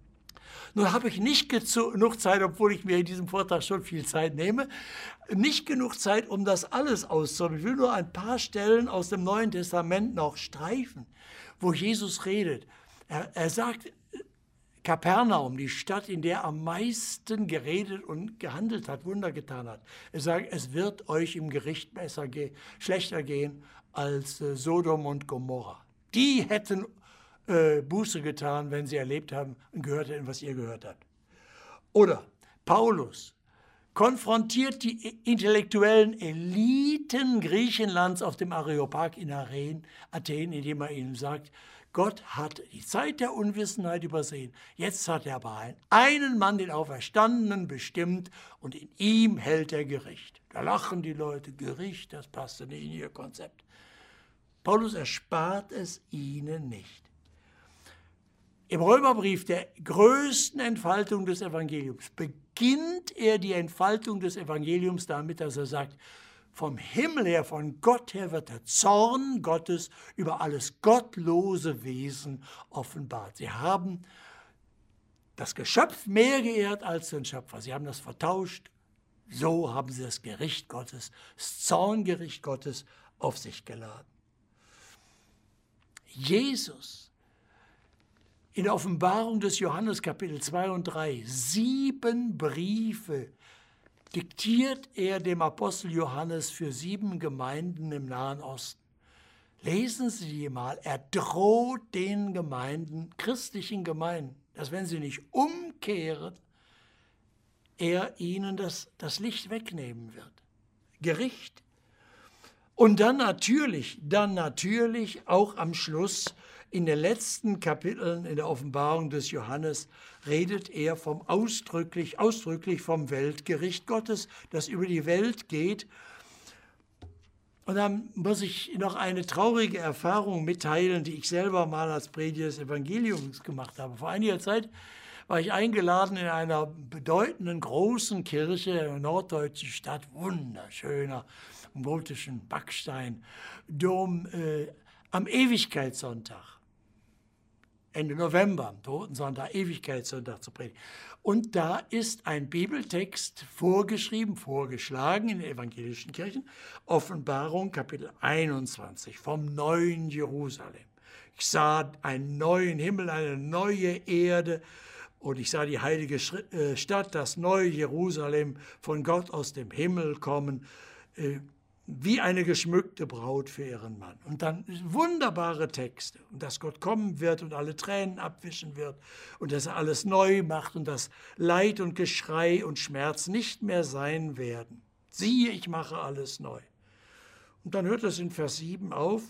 Nun habe ich nicht genug Zeit, obwohl ich mir in diesem Vortrag schon viel Zeit nehme, nicht genug Zeit, um das alles auszuführen. Ich will nur ein paar Stellen aus dem Neuen Testament noch streifen, wo Jesus redet. Er sagt, Kapernaum, die Stadt, in der am meisten geredet und gehandelt hat, Wunder getan hat. Er sagt, es wird euch im Gericht schlechter gehen als Sodom und Gomorra. Die hätten Buße getan, wenn sie erlebt haben und gehört hätten, was ihr gehört habt. Oder Paulus konfrontiert die intellektuellen Eliten Griechenlands auf dem Areopag in Athen, indem er ihnen sagt, Gott hat die Zeit der Unwissenheit übersehen. Jetzt hat er aber einen Mann, den Auferstandenen, bestimmt und in ihm hält er Gericht. Da lachen die Leute, Gericht, das passte nicht in ihr Konzept. Paulus erspart es ihnen nicht. Im Römerbrief, der größten Entfaltung des Evangeliums, beginnt er die Entfaltung des Evangeliums damit, dass er sagt, vom Himmel her, von Gott her wird der Zorn Gottes über alles gottlose Wesen offenbart. Sie haben das Geschöpf mehr geehrt als den Schöpfer. Sie haben das vertauscht. So haben sie das Gericht Gottes, das Zorngericht Gottes auf sich geladen. Jesus in der Offenbarung des Johannes Kapitel 2 und 3, 7 Briefe diktiert er dem Apostel Johannes für 7 Gemeinden im Nahen Osten. Lesen Sie die mal, er droht den Gemeinden, christlichen Gemeinden, dass wenn sie nicht umkehren, er ihnen das Licht wegnehmen wird. Gericht. Und dann natürlich auch am Schluss, in den letzten Kapiteln in der Offenbarung des Johannes, redet er ausdrücklich vom Weltgericht Gottes, das über die Welt geht. Und dann muss ich noch eine traurige Erfahrung mitteilen, die ich selber mal als Prediger des Evangeliums gemacht habe. Vor einiger Zeit war ich eingeladen in einer bedeutenden großen Kirche in der norddeutschen Stadt, wunderschöner, gotischen Backsteindom, am Ewigkeitssonntag. Ende November, am Totensonntag, Ewigkeitssonntag zu predigen. Und da ist ein Bibeltext vorgeschlagen in den evangelischen Kirchen, Offenbarung Kapitel 21 vom neuen Jerusalem. Ich sah einen neuen Himmel, eine neue Erde und ich sah die heilige Stadt, das neue Jerusalem, von Gott aus dem Himmel kommen, wie eine geschmückte Braut für ihren Mann. Und dann wunderbare Texte. Und dass Gott kommen wird und alle Tränen abwischen wird und dass er alles neu macht und dass Leid und Geschrei und Schmerz nicht mehr sein werden. Siehe, ich mache alles neu. Und dann hört es in Vers 7 auf.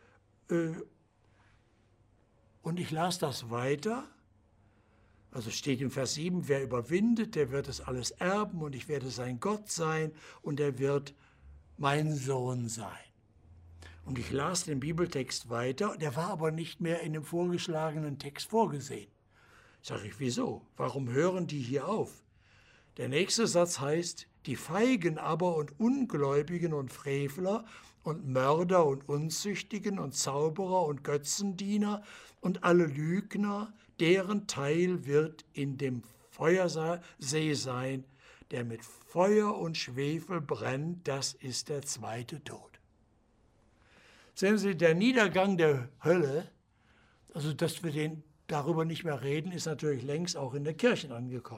Und ich las das weiter. Also steht in Vers 7, wer überwindet, der wird es alles erben und ich werde sein Gott sein und er wird mein Sohn sein. Und ich las den Bibeltext weiter, der war aber nicht mehr in dem vorgeschlagenen Text vorgesehen. Sag ich, wieso? Warum hören die hier auf? Der nächste Satz heißt, die Feigen aber und Ungläubigen und Frevler und Mörder und Unzüchtigen und Zauberer und Götzendiener und alle Lügner, deren Teil wird in dem Feuersee sein, der mit Feuer und Schwefel brennt, das ist der zweite Tod. Sehen Sie, der Niedergang der Hölle, also dass wir darüber nicht mehr reden, ist natürlich längst auch in der Kirche angekommen.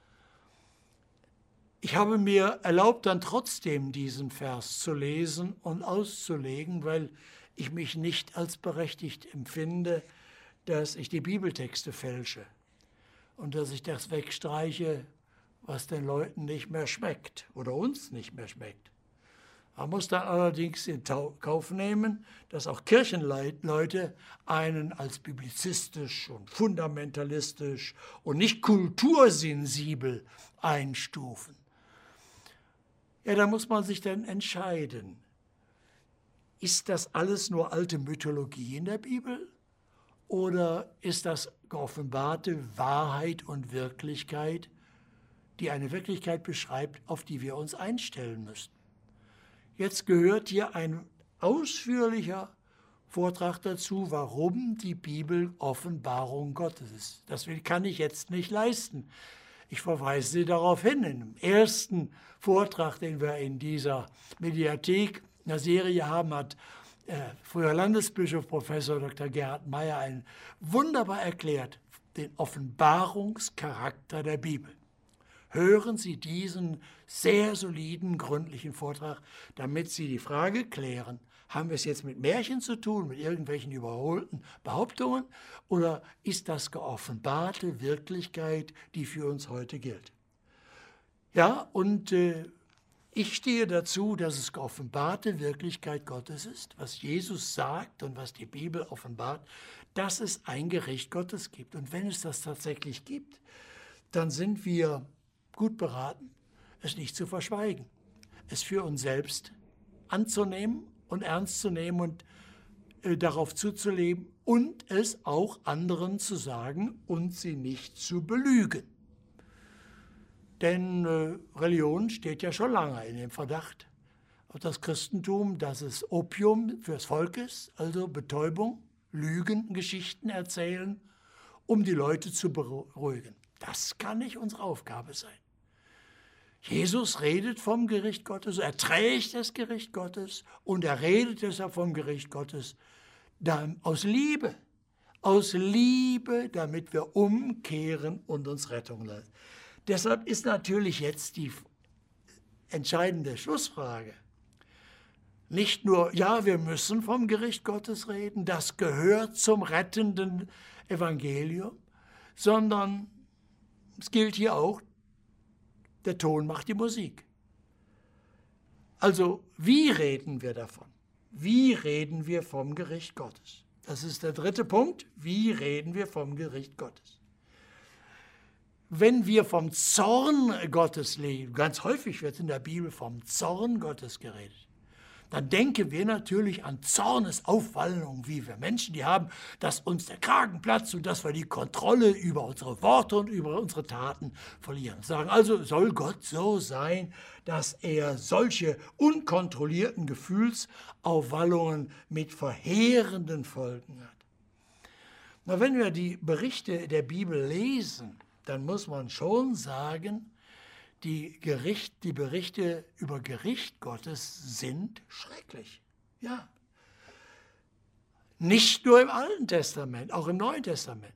Ich habe mir erlaubt, dann trotzdem diesen Vers zu lesen und auszulegen, weil ich mich nicht als berechtigt empfinde, dass ich die Bibeltexte fälsche und dass ich das wegstreiche, was den Leuten nicht mehr schmeckt oder uns nicht mehr schmeckt. Man muss dann allerdings in Kauf nehmen, dass auch Kirchenleute einen als biblizistisch und fundamentalistisch und nicht kultursensibel einstufen. Ja, da muss man sich dann entscheiden. Ist das alles nur alte Mythologie in der Bibel? Oder ist das geoffenbarte Wahrheit und Wirklichkeit, die eine Wirklichkeit beschreibt, auf die wir uns einstellen müssen? Jetzt gehört hier ein ausführlicher Vortrag dazu, warum die Bibel Offenbarung Gottes ist. Das kann ich jetzt nicht leisten. Ich verweise Sie darauf hin. Im ersten Vortrag, den wir in dieser Mediathek, einer Serie haben, hat früher Landesbischof Professor Dr. Gerhard Meyer wunderbar erklärt, den Offenbarungscharakter der Bibel. Hören Sie diesen sehr soliden, gründlichen Vortrag, damit Sie die Frage klären, haben wir es jetzt mit Märchen zu tun, mit irgendwelchen überholten Behauptungen, oder ist das geoffenbarte Wirklichkeit, die für uns heute gilt? Ja, und ich stehe dazu, dass es geoffenbarte Wirklichkeit Gottes ist, was Jesus sagt und was die Bibel offenbart, dass es ein Gericht Gottes gibt. Und wenn es das tatsächlich gibt, dann sind wir gut beraten, es nicht zu verschweigen, es für uns selbst anzunehmen und ernst zu nehmen und darauf zuzuleben und es auch anderen zu sagen und sie nicht zu belügen. Denn Religion steht ja schon lange in dem Verdacht auf das Christentum, dass es Opium fürs Volk ist, also Betäubung, Lügen, Geschichten erzählen, um die Leute zu beruhigen. Das kann nicht unsere Aufgabe sein. Jesus redet vom Gericht Gottes, er trägt das Gericht Gottes und er redet deshalb vom Gericht Gottes aus Liebe, damit wir umkehren und uns Rettung lassen. Deshalb ist natürlich jetzt die entscheidende Schlussfrage nicht nur, ja, wir müssen vom Gericht Gottes reden, das gehört zum rettenden Evangelium, sondern es gilt hier auch, der Ton macht die Musik. Also, wie reden wir davon? Wie reden wir vom Gericht Gottes? Das ist der dritte Punkt. Wie reden wir vom Gericht Gottes? Wenn wir vom Zorn Gottes leben, ganz häufig wird in der Bibel vom Zorn Gottes geredet, dann denken wir natürlich an Zornesaufwallungen, wie wir Menschen die haben, dass uns der Kragen platzt und dass wir die Kontrolle über unsere Worte und über unsere Taten verlieren. Sagen also, soll Gott so sein, dass er solche unkontrollierten Gefühlsaufwallungen mit verheerenden Folgen hat. Na, wenn wir die Berichte der Bibel lesen, dann muss man schon sagen, die Berichte über Gericht Gottes sind schrecklich. Ja. Nicht nur im Alten Testament, auch im Neuen Testament.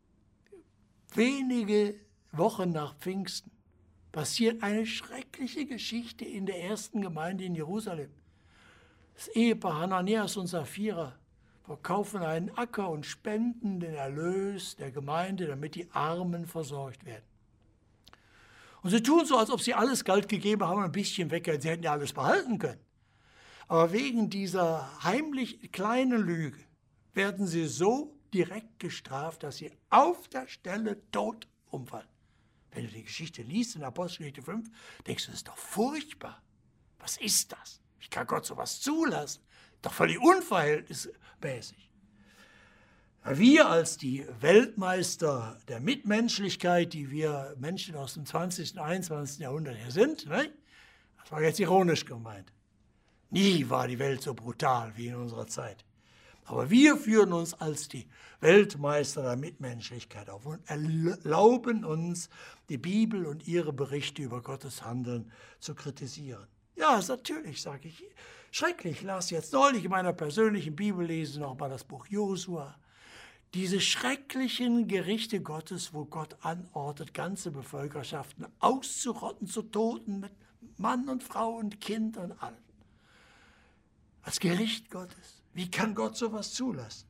Wenige Wochen nach Pfingsten passiert eine schreckliche Geschichte in der ersten Gemeinde in Jerusalem. Das Ehepaar Hananias und Sapphira verkaufen einen Acker und spenden den Erlös der Gemeinde, damit die Armen versorgt werden. Und sie tun so, als ob sie alles Geld gegeben haben und ein bisschen weg, sie hätten ja alles behalten können. Aber wegen dieser heimlich kleinen Lüge werden sie so direkt gestraft, dass sie auf der Stelle tot umfallen. Wenn du die Geschichte liest in Apostelgeschichte 5, denkst du, das ist doch furchtbar. Was ist das? Wie kann Gott sowas zulassen? Doch völlig unverhältnismäßig. Wir als die Weltmeister der Mitmenschlichkeit, die wir Menschen aus dem 20. und 21. Jahrhundert hier sind, ne? Das war jetzt ironisch gemeint. Nie war die Welt so brutal wie in unserer Zeit. Aber wir führen uns als die Weltmeister der Mitmenschlichkeit auf und erlauben uns, die Bibel und ihre Berichte über Gottes Handeln zu kritisieren. Ja, ist natürlich, sage ich, schrecklich. Ich las jetzt neulich in meiner persönlichen Bibellese noch mal das Buch Josua. Diese schrecklichen Gerichte Gottes, wo Gott anordnet, ganze Bevölkerschaften auszurotten, zu Toten, mit Mann und Frau und Kind und allem. Als Gericht Gottes. Wie kann Gott sowas zulassen?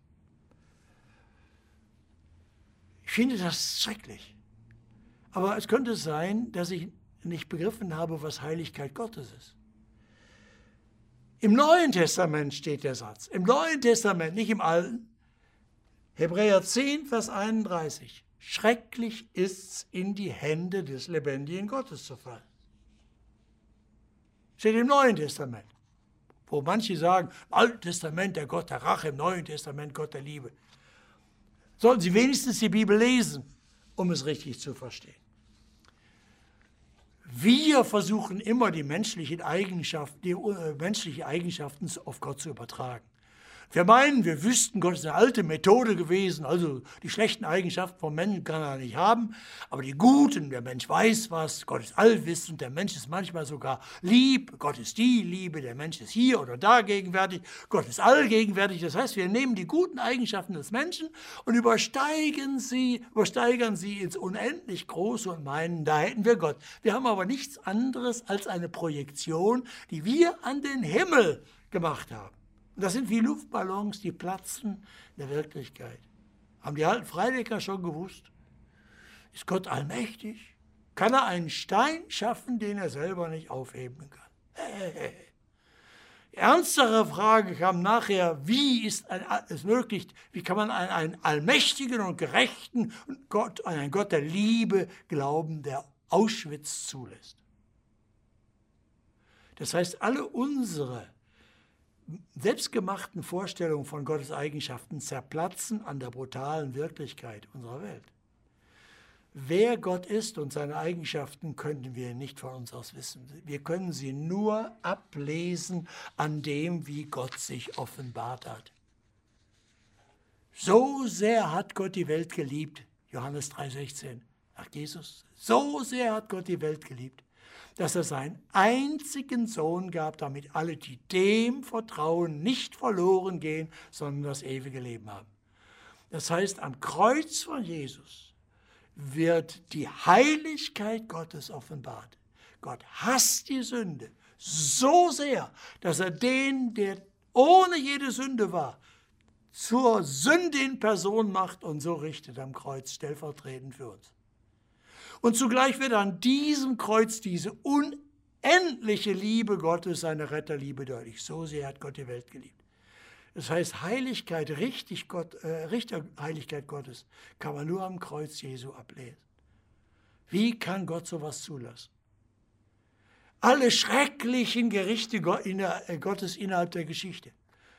Ich finde das schrecklich. Aber es könnte sein, dass ich nicht begriffen habe, was Heiligkeit Gottes ist. Im Neuen Testament steht der Satz. Im Neuen Testament, nicht im Alten. Hebräer 10, Vers 31. Schrecklich ist's, in die Hände des lebendigen Gottes zu fallen. Steht im Neuen Testament. Wo manche sagen, im Alten Testament der Gott der Rache, im Neuen Testament Gott der Liebe. Sollten Sie wenigstens die Bibel lesen, um es richtig zu verstehen. Wir versuchen immer, die menschlichen Eigenschaften auf Gott zu übertragen. Wir meinen, wir wüssten, Gott ist eine alte Methode gewesen, also die schlechten Eigenschaften vom Menschen kann er nicht haben, aber die guten, der Mensch weiß was, Gott ist allwissend, der Mensch ist manchmal sogar lieb, Gott ist die Liebe, der Mensch ist hier oder da gegenwärtig, Gott ist allgegenwärtig. Das heißt, wir nehmen die guten Eigenschaften des Menschen und übersteigern sie ins unendlich Große und meinen, da hätten wir Gott. Wir haben aber nichts anderes als eine Projektion, die wir an den Himmel gemacht haben. Und das sind wie Luftballons, die platzen in der Wirklichkeit. Haben die alten Freidenker schon gewusst? Ist Gott allmächtig? Kann er einen Stein schaffen, den er selber nicht aufheben kann? Die ernstere Frage kam nachher, wie ist es möglich, wie kann man an einen allmächtigen und gerechten Gott, an einen Gott der Liebe glauben, der Auschwitz zulässt? Das heißt, alle unsere selbstgemachten Vorstellungen von Gottes Eigenschaften zerplatzen an der brutalen Wirklichkeit unserer Welt. Wer Gott ist und seine Eigenschaften, können wir nicht von uns aus wissen. Wir können sie nur ablesen an dem, wie Gott sich offenbart hat. So sehr hat Gott die Welt geliebt, Johannes 3,16, sagt Jesus, so sehr hat Gott die Welt geliebt, dass er seinen einzigen Sohn gab, damit alle, die dem vertrauen, nicht verloren gehen, sondern das ewige Leben haben. Das heißt, am Kreuz von Jesus wird die Heiligkeit Gottes offenbart. Gott hasst die Sünde so sehr, dass er den, der ohne jede Sünde war, zur Sünde in Person macht und so richtet am Kreuz stellvertretend für uns. Und zugleich wird an diesem Kreuz diese unendliche Liebe Gottes, seine Retterliebe deutlich. So sehr hat Gott die Welt geliebt. Das heißt, Heiligkeit, Richterheiligkeit Gottes kann man nur am Kreuz Jesu ablesen. Wie kann Gott sowas zulassen? Alle schrecklichen Gerichte Gottes innerhalb der Geschichte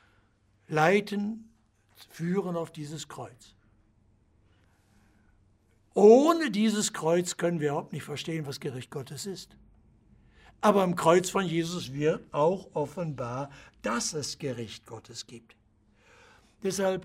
führen auf dieses Kreuz. Ohne dieses Kreuz können wir überhaupt nicht verstehen, was Gericht Gottes ist. Aber am Kreuz von Jesus wird auch offenbar, dass es Gericht Gottes gibt. Deshalb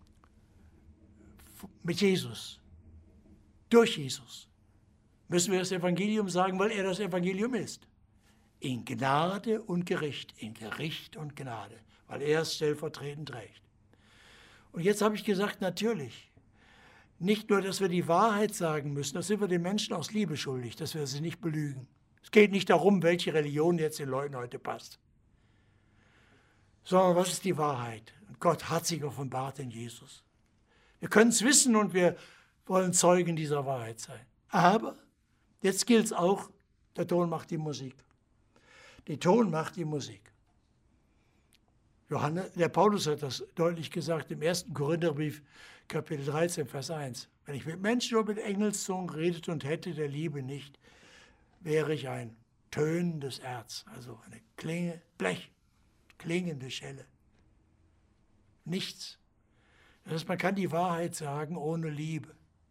mit Jesus, durch Jesus, müssen wir das Evangelium sagen, weil er das Evangelium ist. In Gnade und Gericht, in Gericht und Gnade, weil er es stellvertretend trägt. Und jetzt habe ich gesagt, natürlich, nicht nur, dass wir die Wahrheit sagen müssen, das sind wir den Menschen aus Liebe schuldig, dass wir sie nicht belügen. Es geht nicht darum, welche Religion jetzt den Leuten heute passt, sondern was ist die Wahrheit? Und Gott hat sich offenbart in Jesus. Wir können es wissen und wir wollen Zeugen dieser Wahrheit sein. Aber jetzt gilt es auch, der Ton macht die Musik. Der Ton macht die Musik. Der Paulus hat das deutlich gesagt im 1. Korintherbrief, Kapitel 13, Vers 1. Wenn ich mit Menschen oder mit Engelszungen redete und hätte der Liebe nicht, wäre ich ein tönendes Erz, also eine klingende Schelle. Nichts. Das heißt, man kann die Wahrheit sagen ohne Liebe.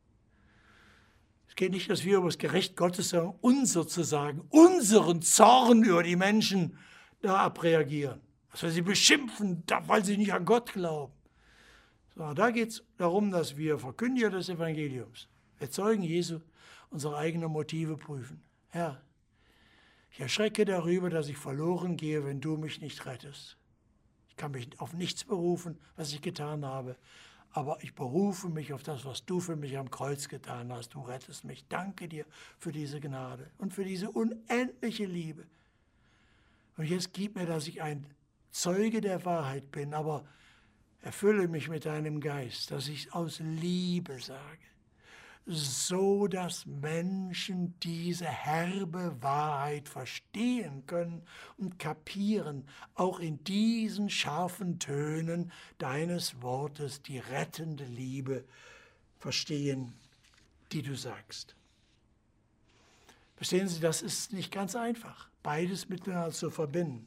Es geht nicht, dass wir über das Gericht Gottes sagen, unseren Zorn über die Menschen da abreagieren. Dass wir sie beschimpfen, weil sie nicht an Gott glauben. So, da geht es darum, dass wir Verkündiger des Evangeliums, wir Zeugen Jesu, unsere eigenen Motive prüfen. Herr, ich erschrecke darüber, dass ich verloren gehe, wenn du mich nicht rettest. Ich kann mich auf nichts berufen, was ich getan habe, aber ich berufe mich auf das, was du für mich am Kreuz getan hast. Du rettest mich. Danke dir für diese Gnade und für diese unendliche Liebe. Und jetzt gib mir, dass ich ein Zeuge der Wahrheit bin, aber erfülle mich mit deinem Geist, dass ich aus Liebe sage, so dass Menschen diese herbe Wahrheit verstehen können und kapieren, auch in diesen scharfen Tönen deines Wortes die rettende Liebe verstehen, die du sagst. Verstehen Sie, das ist nicht ganz einfach, beides miteinander zu verbinden.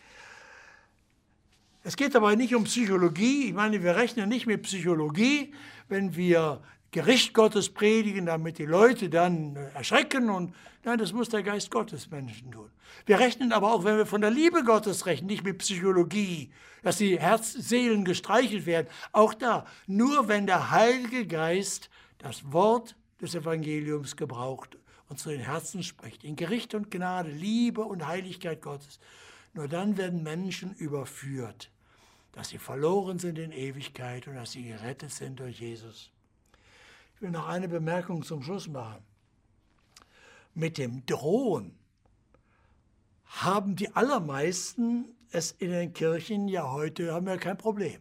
Es geht aber nicht um Psychologie. Ich meine, wir rechnen nicht mit Psychologie, wenn wir Gericht Gottes predigen, damit die Leute dann erschrecken. Und nein, das muss der Geist Gottes Menschen tun. Wir rechnen aber auch, wenn wir von der Liebe Gottes rechnen, nicht mit Psychologie, dass die Seelen gestreichelt werden. Auch da, nur wenn der Heilige Geist das Wort des Evangeliums gebraucht und zu den Herzen spricht, in Gericht und Gnade, Liebe und Heiligkeit Gottes, nur dann werden Menschen überführt, dass sie verloren sind in Ewigkeit und dass sie gerettet sind durch Jesus. Ich will noch eine Bemerkung zum Schluss machen. Mit dem Drohen haben die allermeisten es in den Kirchen ja heute, haben wir kein Problem.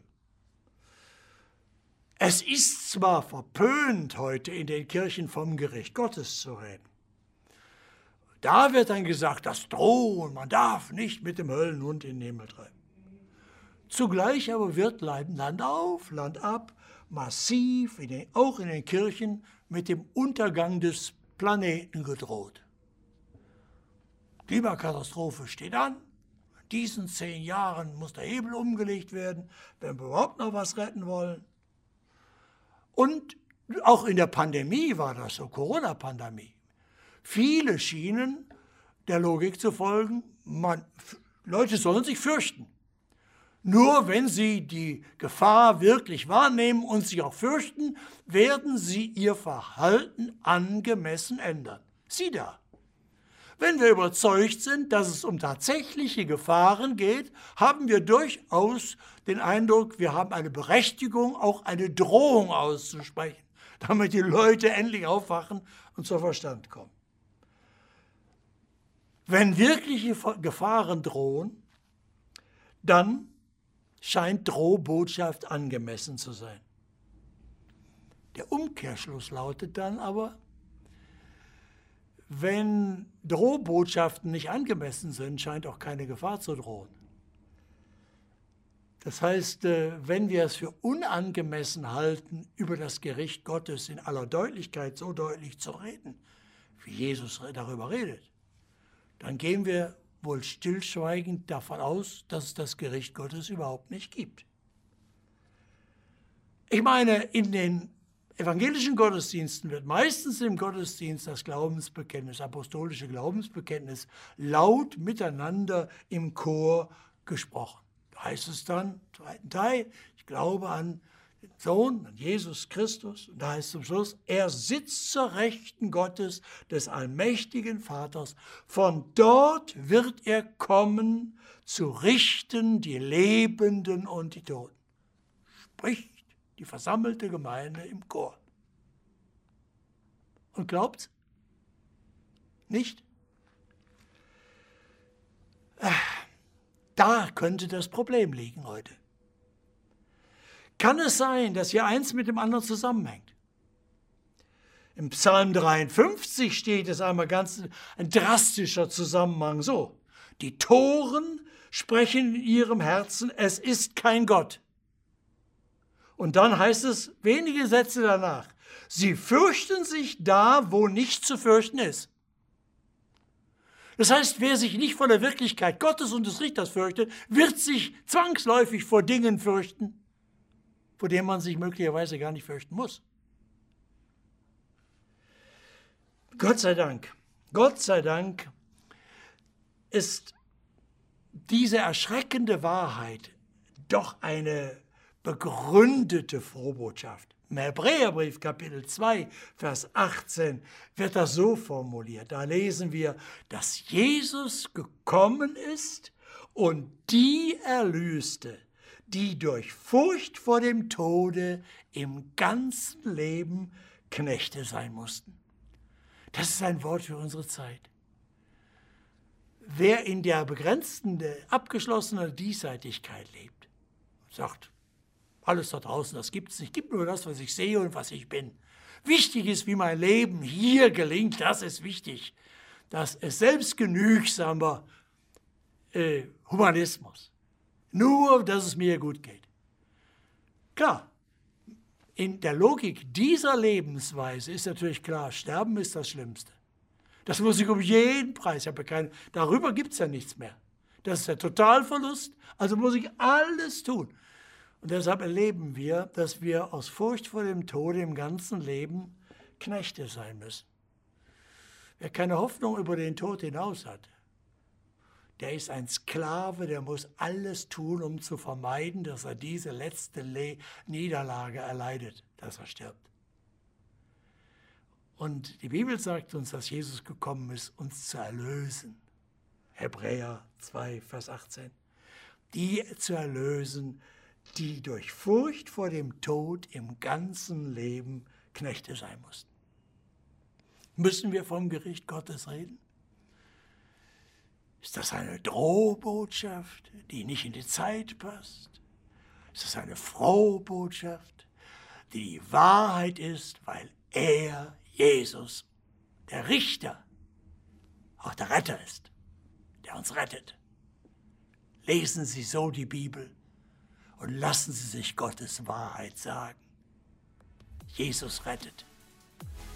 Es ist zwar verpönt, heute in den Kirchen vom Gericht Gottes zu reden. Da wird dann gesagt, das Drohen, man darf nicht mit dem Höllenhund in den Himmel treiben. Zugleich aber wird Land auf, Land ab, massiv, auch in den Kirchen, mit dem Untergang des Planeten gedroht. Klimakatastrophe steht an. In diesen 10 Jahren muss der Hebel umgelegt werden, wenn wir überhaupt noch was retten wollen. Und auch in der Pandemie war das so, Corona-Pandemie. Viele schienen der Logik zu folgen, Leute sollen sich fürchten. Nur wenn sie die Gefahr wirklich wahrnehmen und sich auch fürchten, werden sie ihr Verhalten angemessen ändern. Sieh da. Wenn wir überzeugt sind, dass es um tatsächliche Gefahren geht, haben wir durchaus den Eindruck, wir haben eine Berechtigung, auch eine Drohung auszusprechen, damit die Leute endlich aufwachen und zu Verstand kommen. Wenn wirkliche Gefahren drohen, dann scheint Drohbotschaft angemessen zu sein. Der Umkehrschluss lautet dann aber, wenn Drohbotschaften nicht angemessen sind, scheint auch keine Gefahr zu drohen. Das heißt, wenn wir es für unangemessen halten, über das Gericht Gottes in aller Deutlichkeit so deutlich zu reden, wie Jesus darüber redet, dann gehen wir wohl stillschweigend davon aus, dass es das Gericht Gottes überhaupt nicht gibt. Ich meine, in den evangelischen Gottesdiensten wird meistens im Gottesdienst das Glaubensbekenntnis, apostolische Glaubensbekenntnis, laut miteinander im Chor gesprochen. Da heißt es dann, im zweiten Teil, ich glaube an den Sohn, an Jesus Christus. Und da heißt es zum Schluss, er sitzt zur Rechten Gottes, des allmächtigen Vaters. Von dort wird er kommen, zu richten die Lebenden und die Toten. Spricht die versammelte Gemeinde im Chor. Und glaubt's? Nicht? Da könnte das Problem liegen heute. Kann es sein, dass hier eins mit dem anderen zusammenhängt? Im Psalm 53 steht es einmal ein drastischer Zusammenhang so. Die Toren sprechen in ihrem Herzen, es ist kein Gott. Und dann heißt es wenige Sätze danach, sie fürchten sich da, wo nicht zu fürchten ist. Das heißt, wer sich nicht vor der Wirklichkeit Gottes und des Richters fürchtet, wird sich zwangsläufig vor Dingen fürchten, vor denen man sich möglicherweise gar nicht fürchten muss. Gott sei Dank ist diese erschreckende Wahrheit doch eine begründete Frohbotschaft. Im Hebräerbrief Kapitel 2, Vers 18 wird das so formuliert. Da lesen wir, dass Jesus gekommen ist und die erlöste, die durch Furcht vor dem Tode im ganzen Leben Knechte sein mussten. Das ist ein Wort für unsere Zeit. Wer in der begrenzten, abgeschlossenen Diesseitigkeit lebt, sagt, alles da draußen, das gibt es nicht. Gibt nur das, was ich sehe und was ich bin. Wichtig ist, wie mein Leben hier gelingt, das ist wichtig. Das ist selbstgenügsamer Humanismus. Nur, dass es mir gut geht. Klar, in der Logik dieser Lebensweise ist natürlich klar, Sterben ist das Schlimmste. Das muss ich um jeden Preis, darüber gibt es ja nichts mehr. Das ist der Totalverlust, also muss ich alles tun. Und deshalb erleben wir, dass wir aus Furcht vor dem Tode im ganzen Leben Knechte sein müssen. Wer keine Hoffnung über den Tod hinaus hat, der ist ein Sklave, der muss alles tun, um zu vermeiden, dass er diese letzte Niederlage erleidet, dass er stirbt. Und die Bibel sagt uns, dass Jesus gekommen ist, uns zu erlösen. Hebräer 2, Vers 18. Die zu erlösen, die durch Furcht vor dem Tod im ganzen Leben Knechte sein mussten. Müssen wir vom Gericht Gottes reden? Ist das eine Drohbotschaft, die nicht in die Zeit passt? Ist das eine Frohbotschaft, die die Wahrheit ist, weil er, Jesus, der Richter, auch der Retter ist, der uns rettet? Lesen Sie so die Bibel und lassen Sie sich Gottes Wahrheit sagen. Jesus rettet.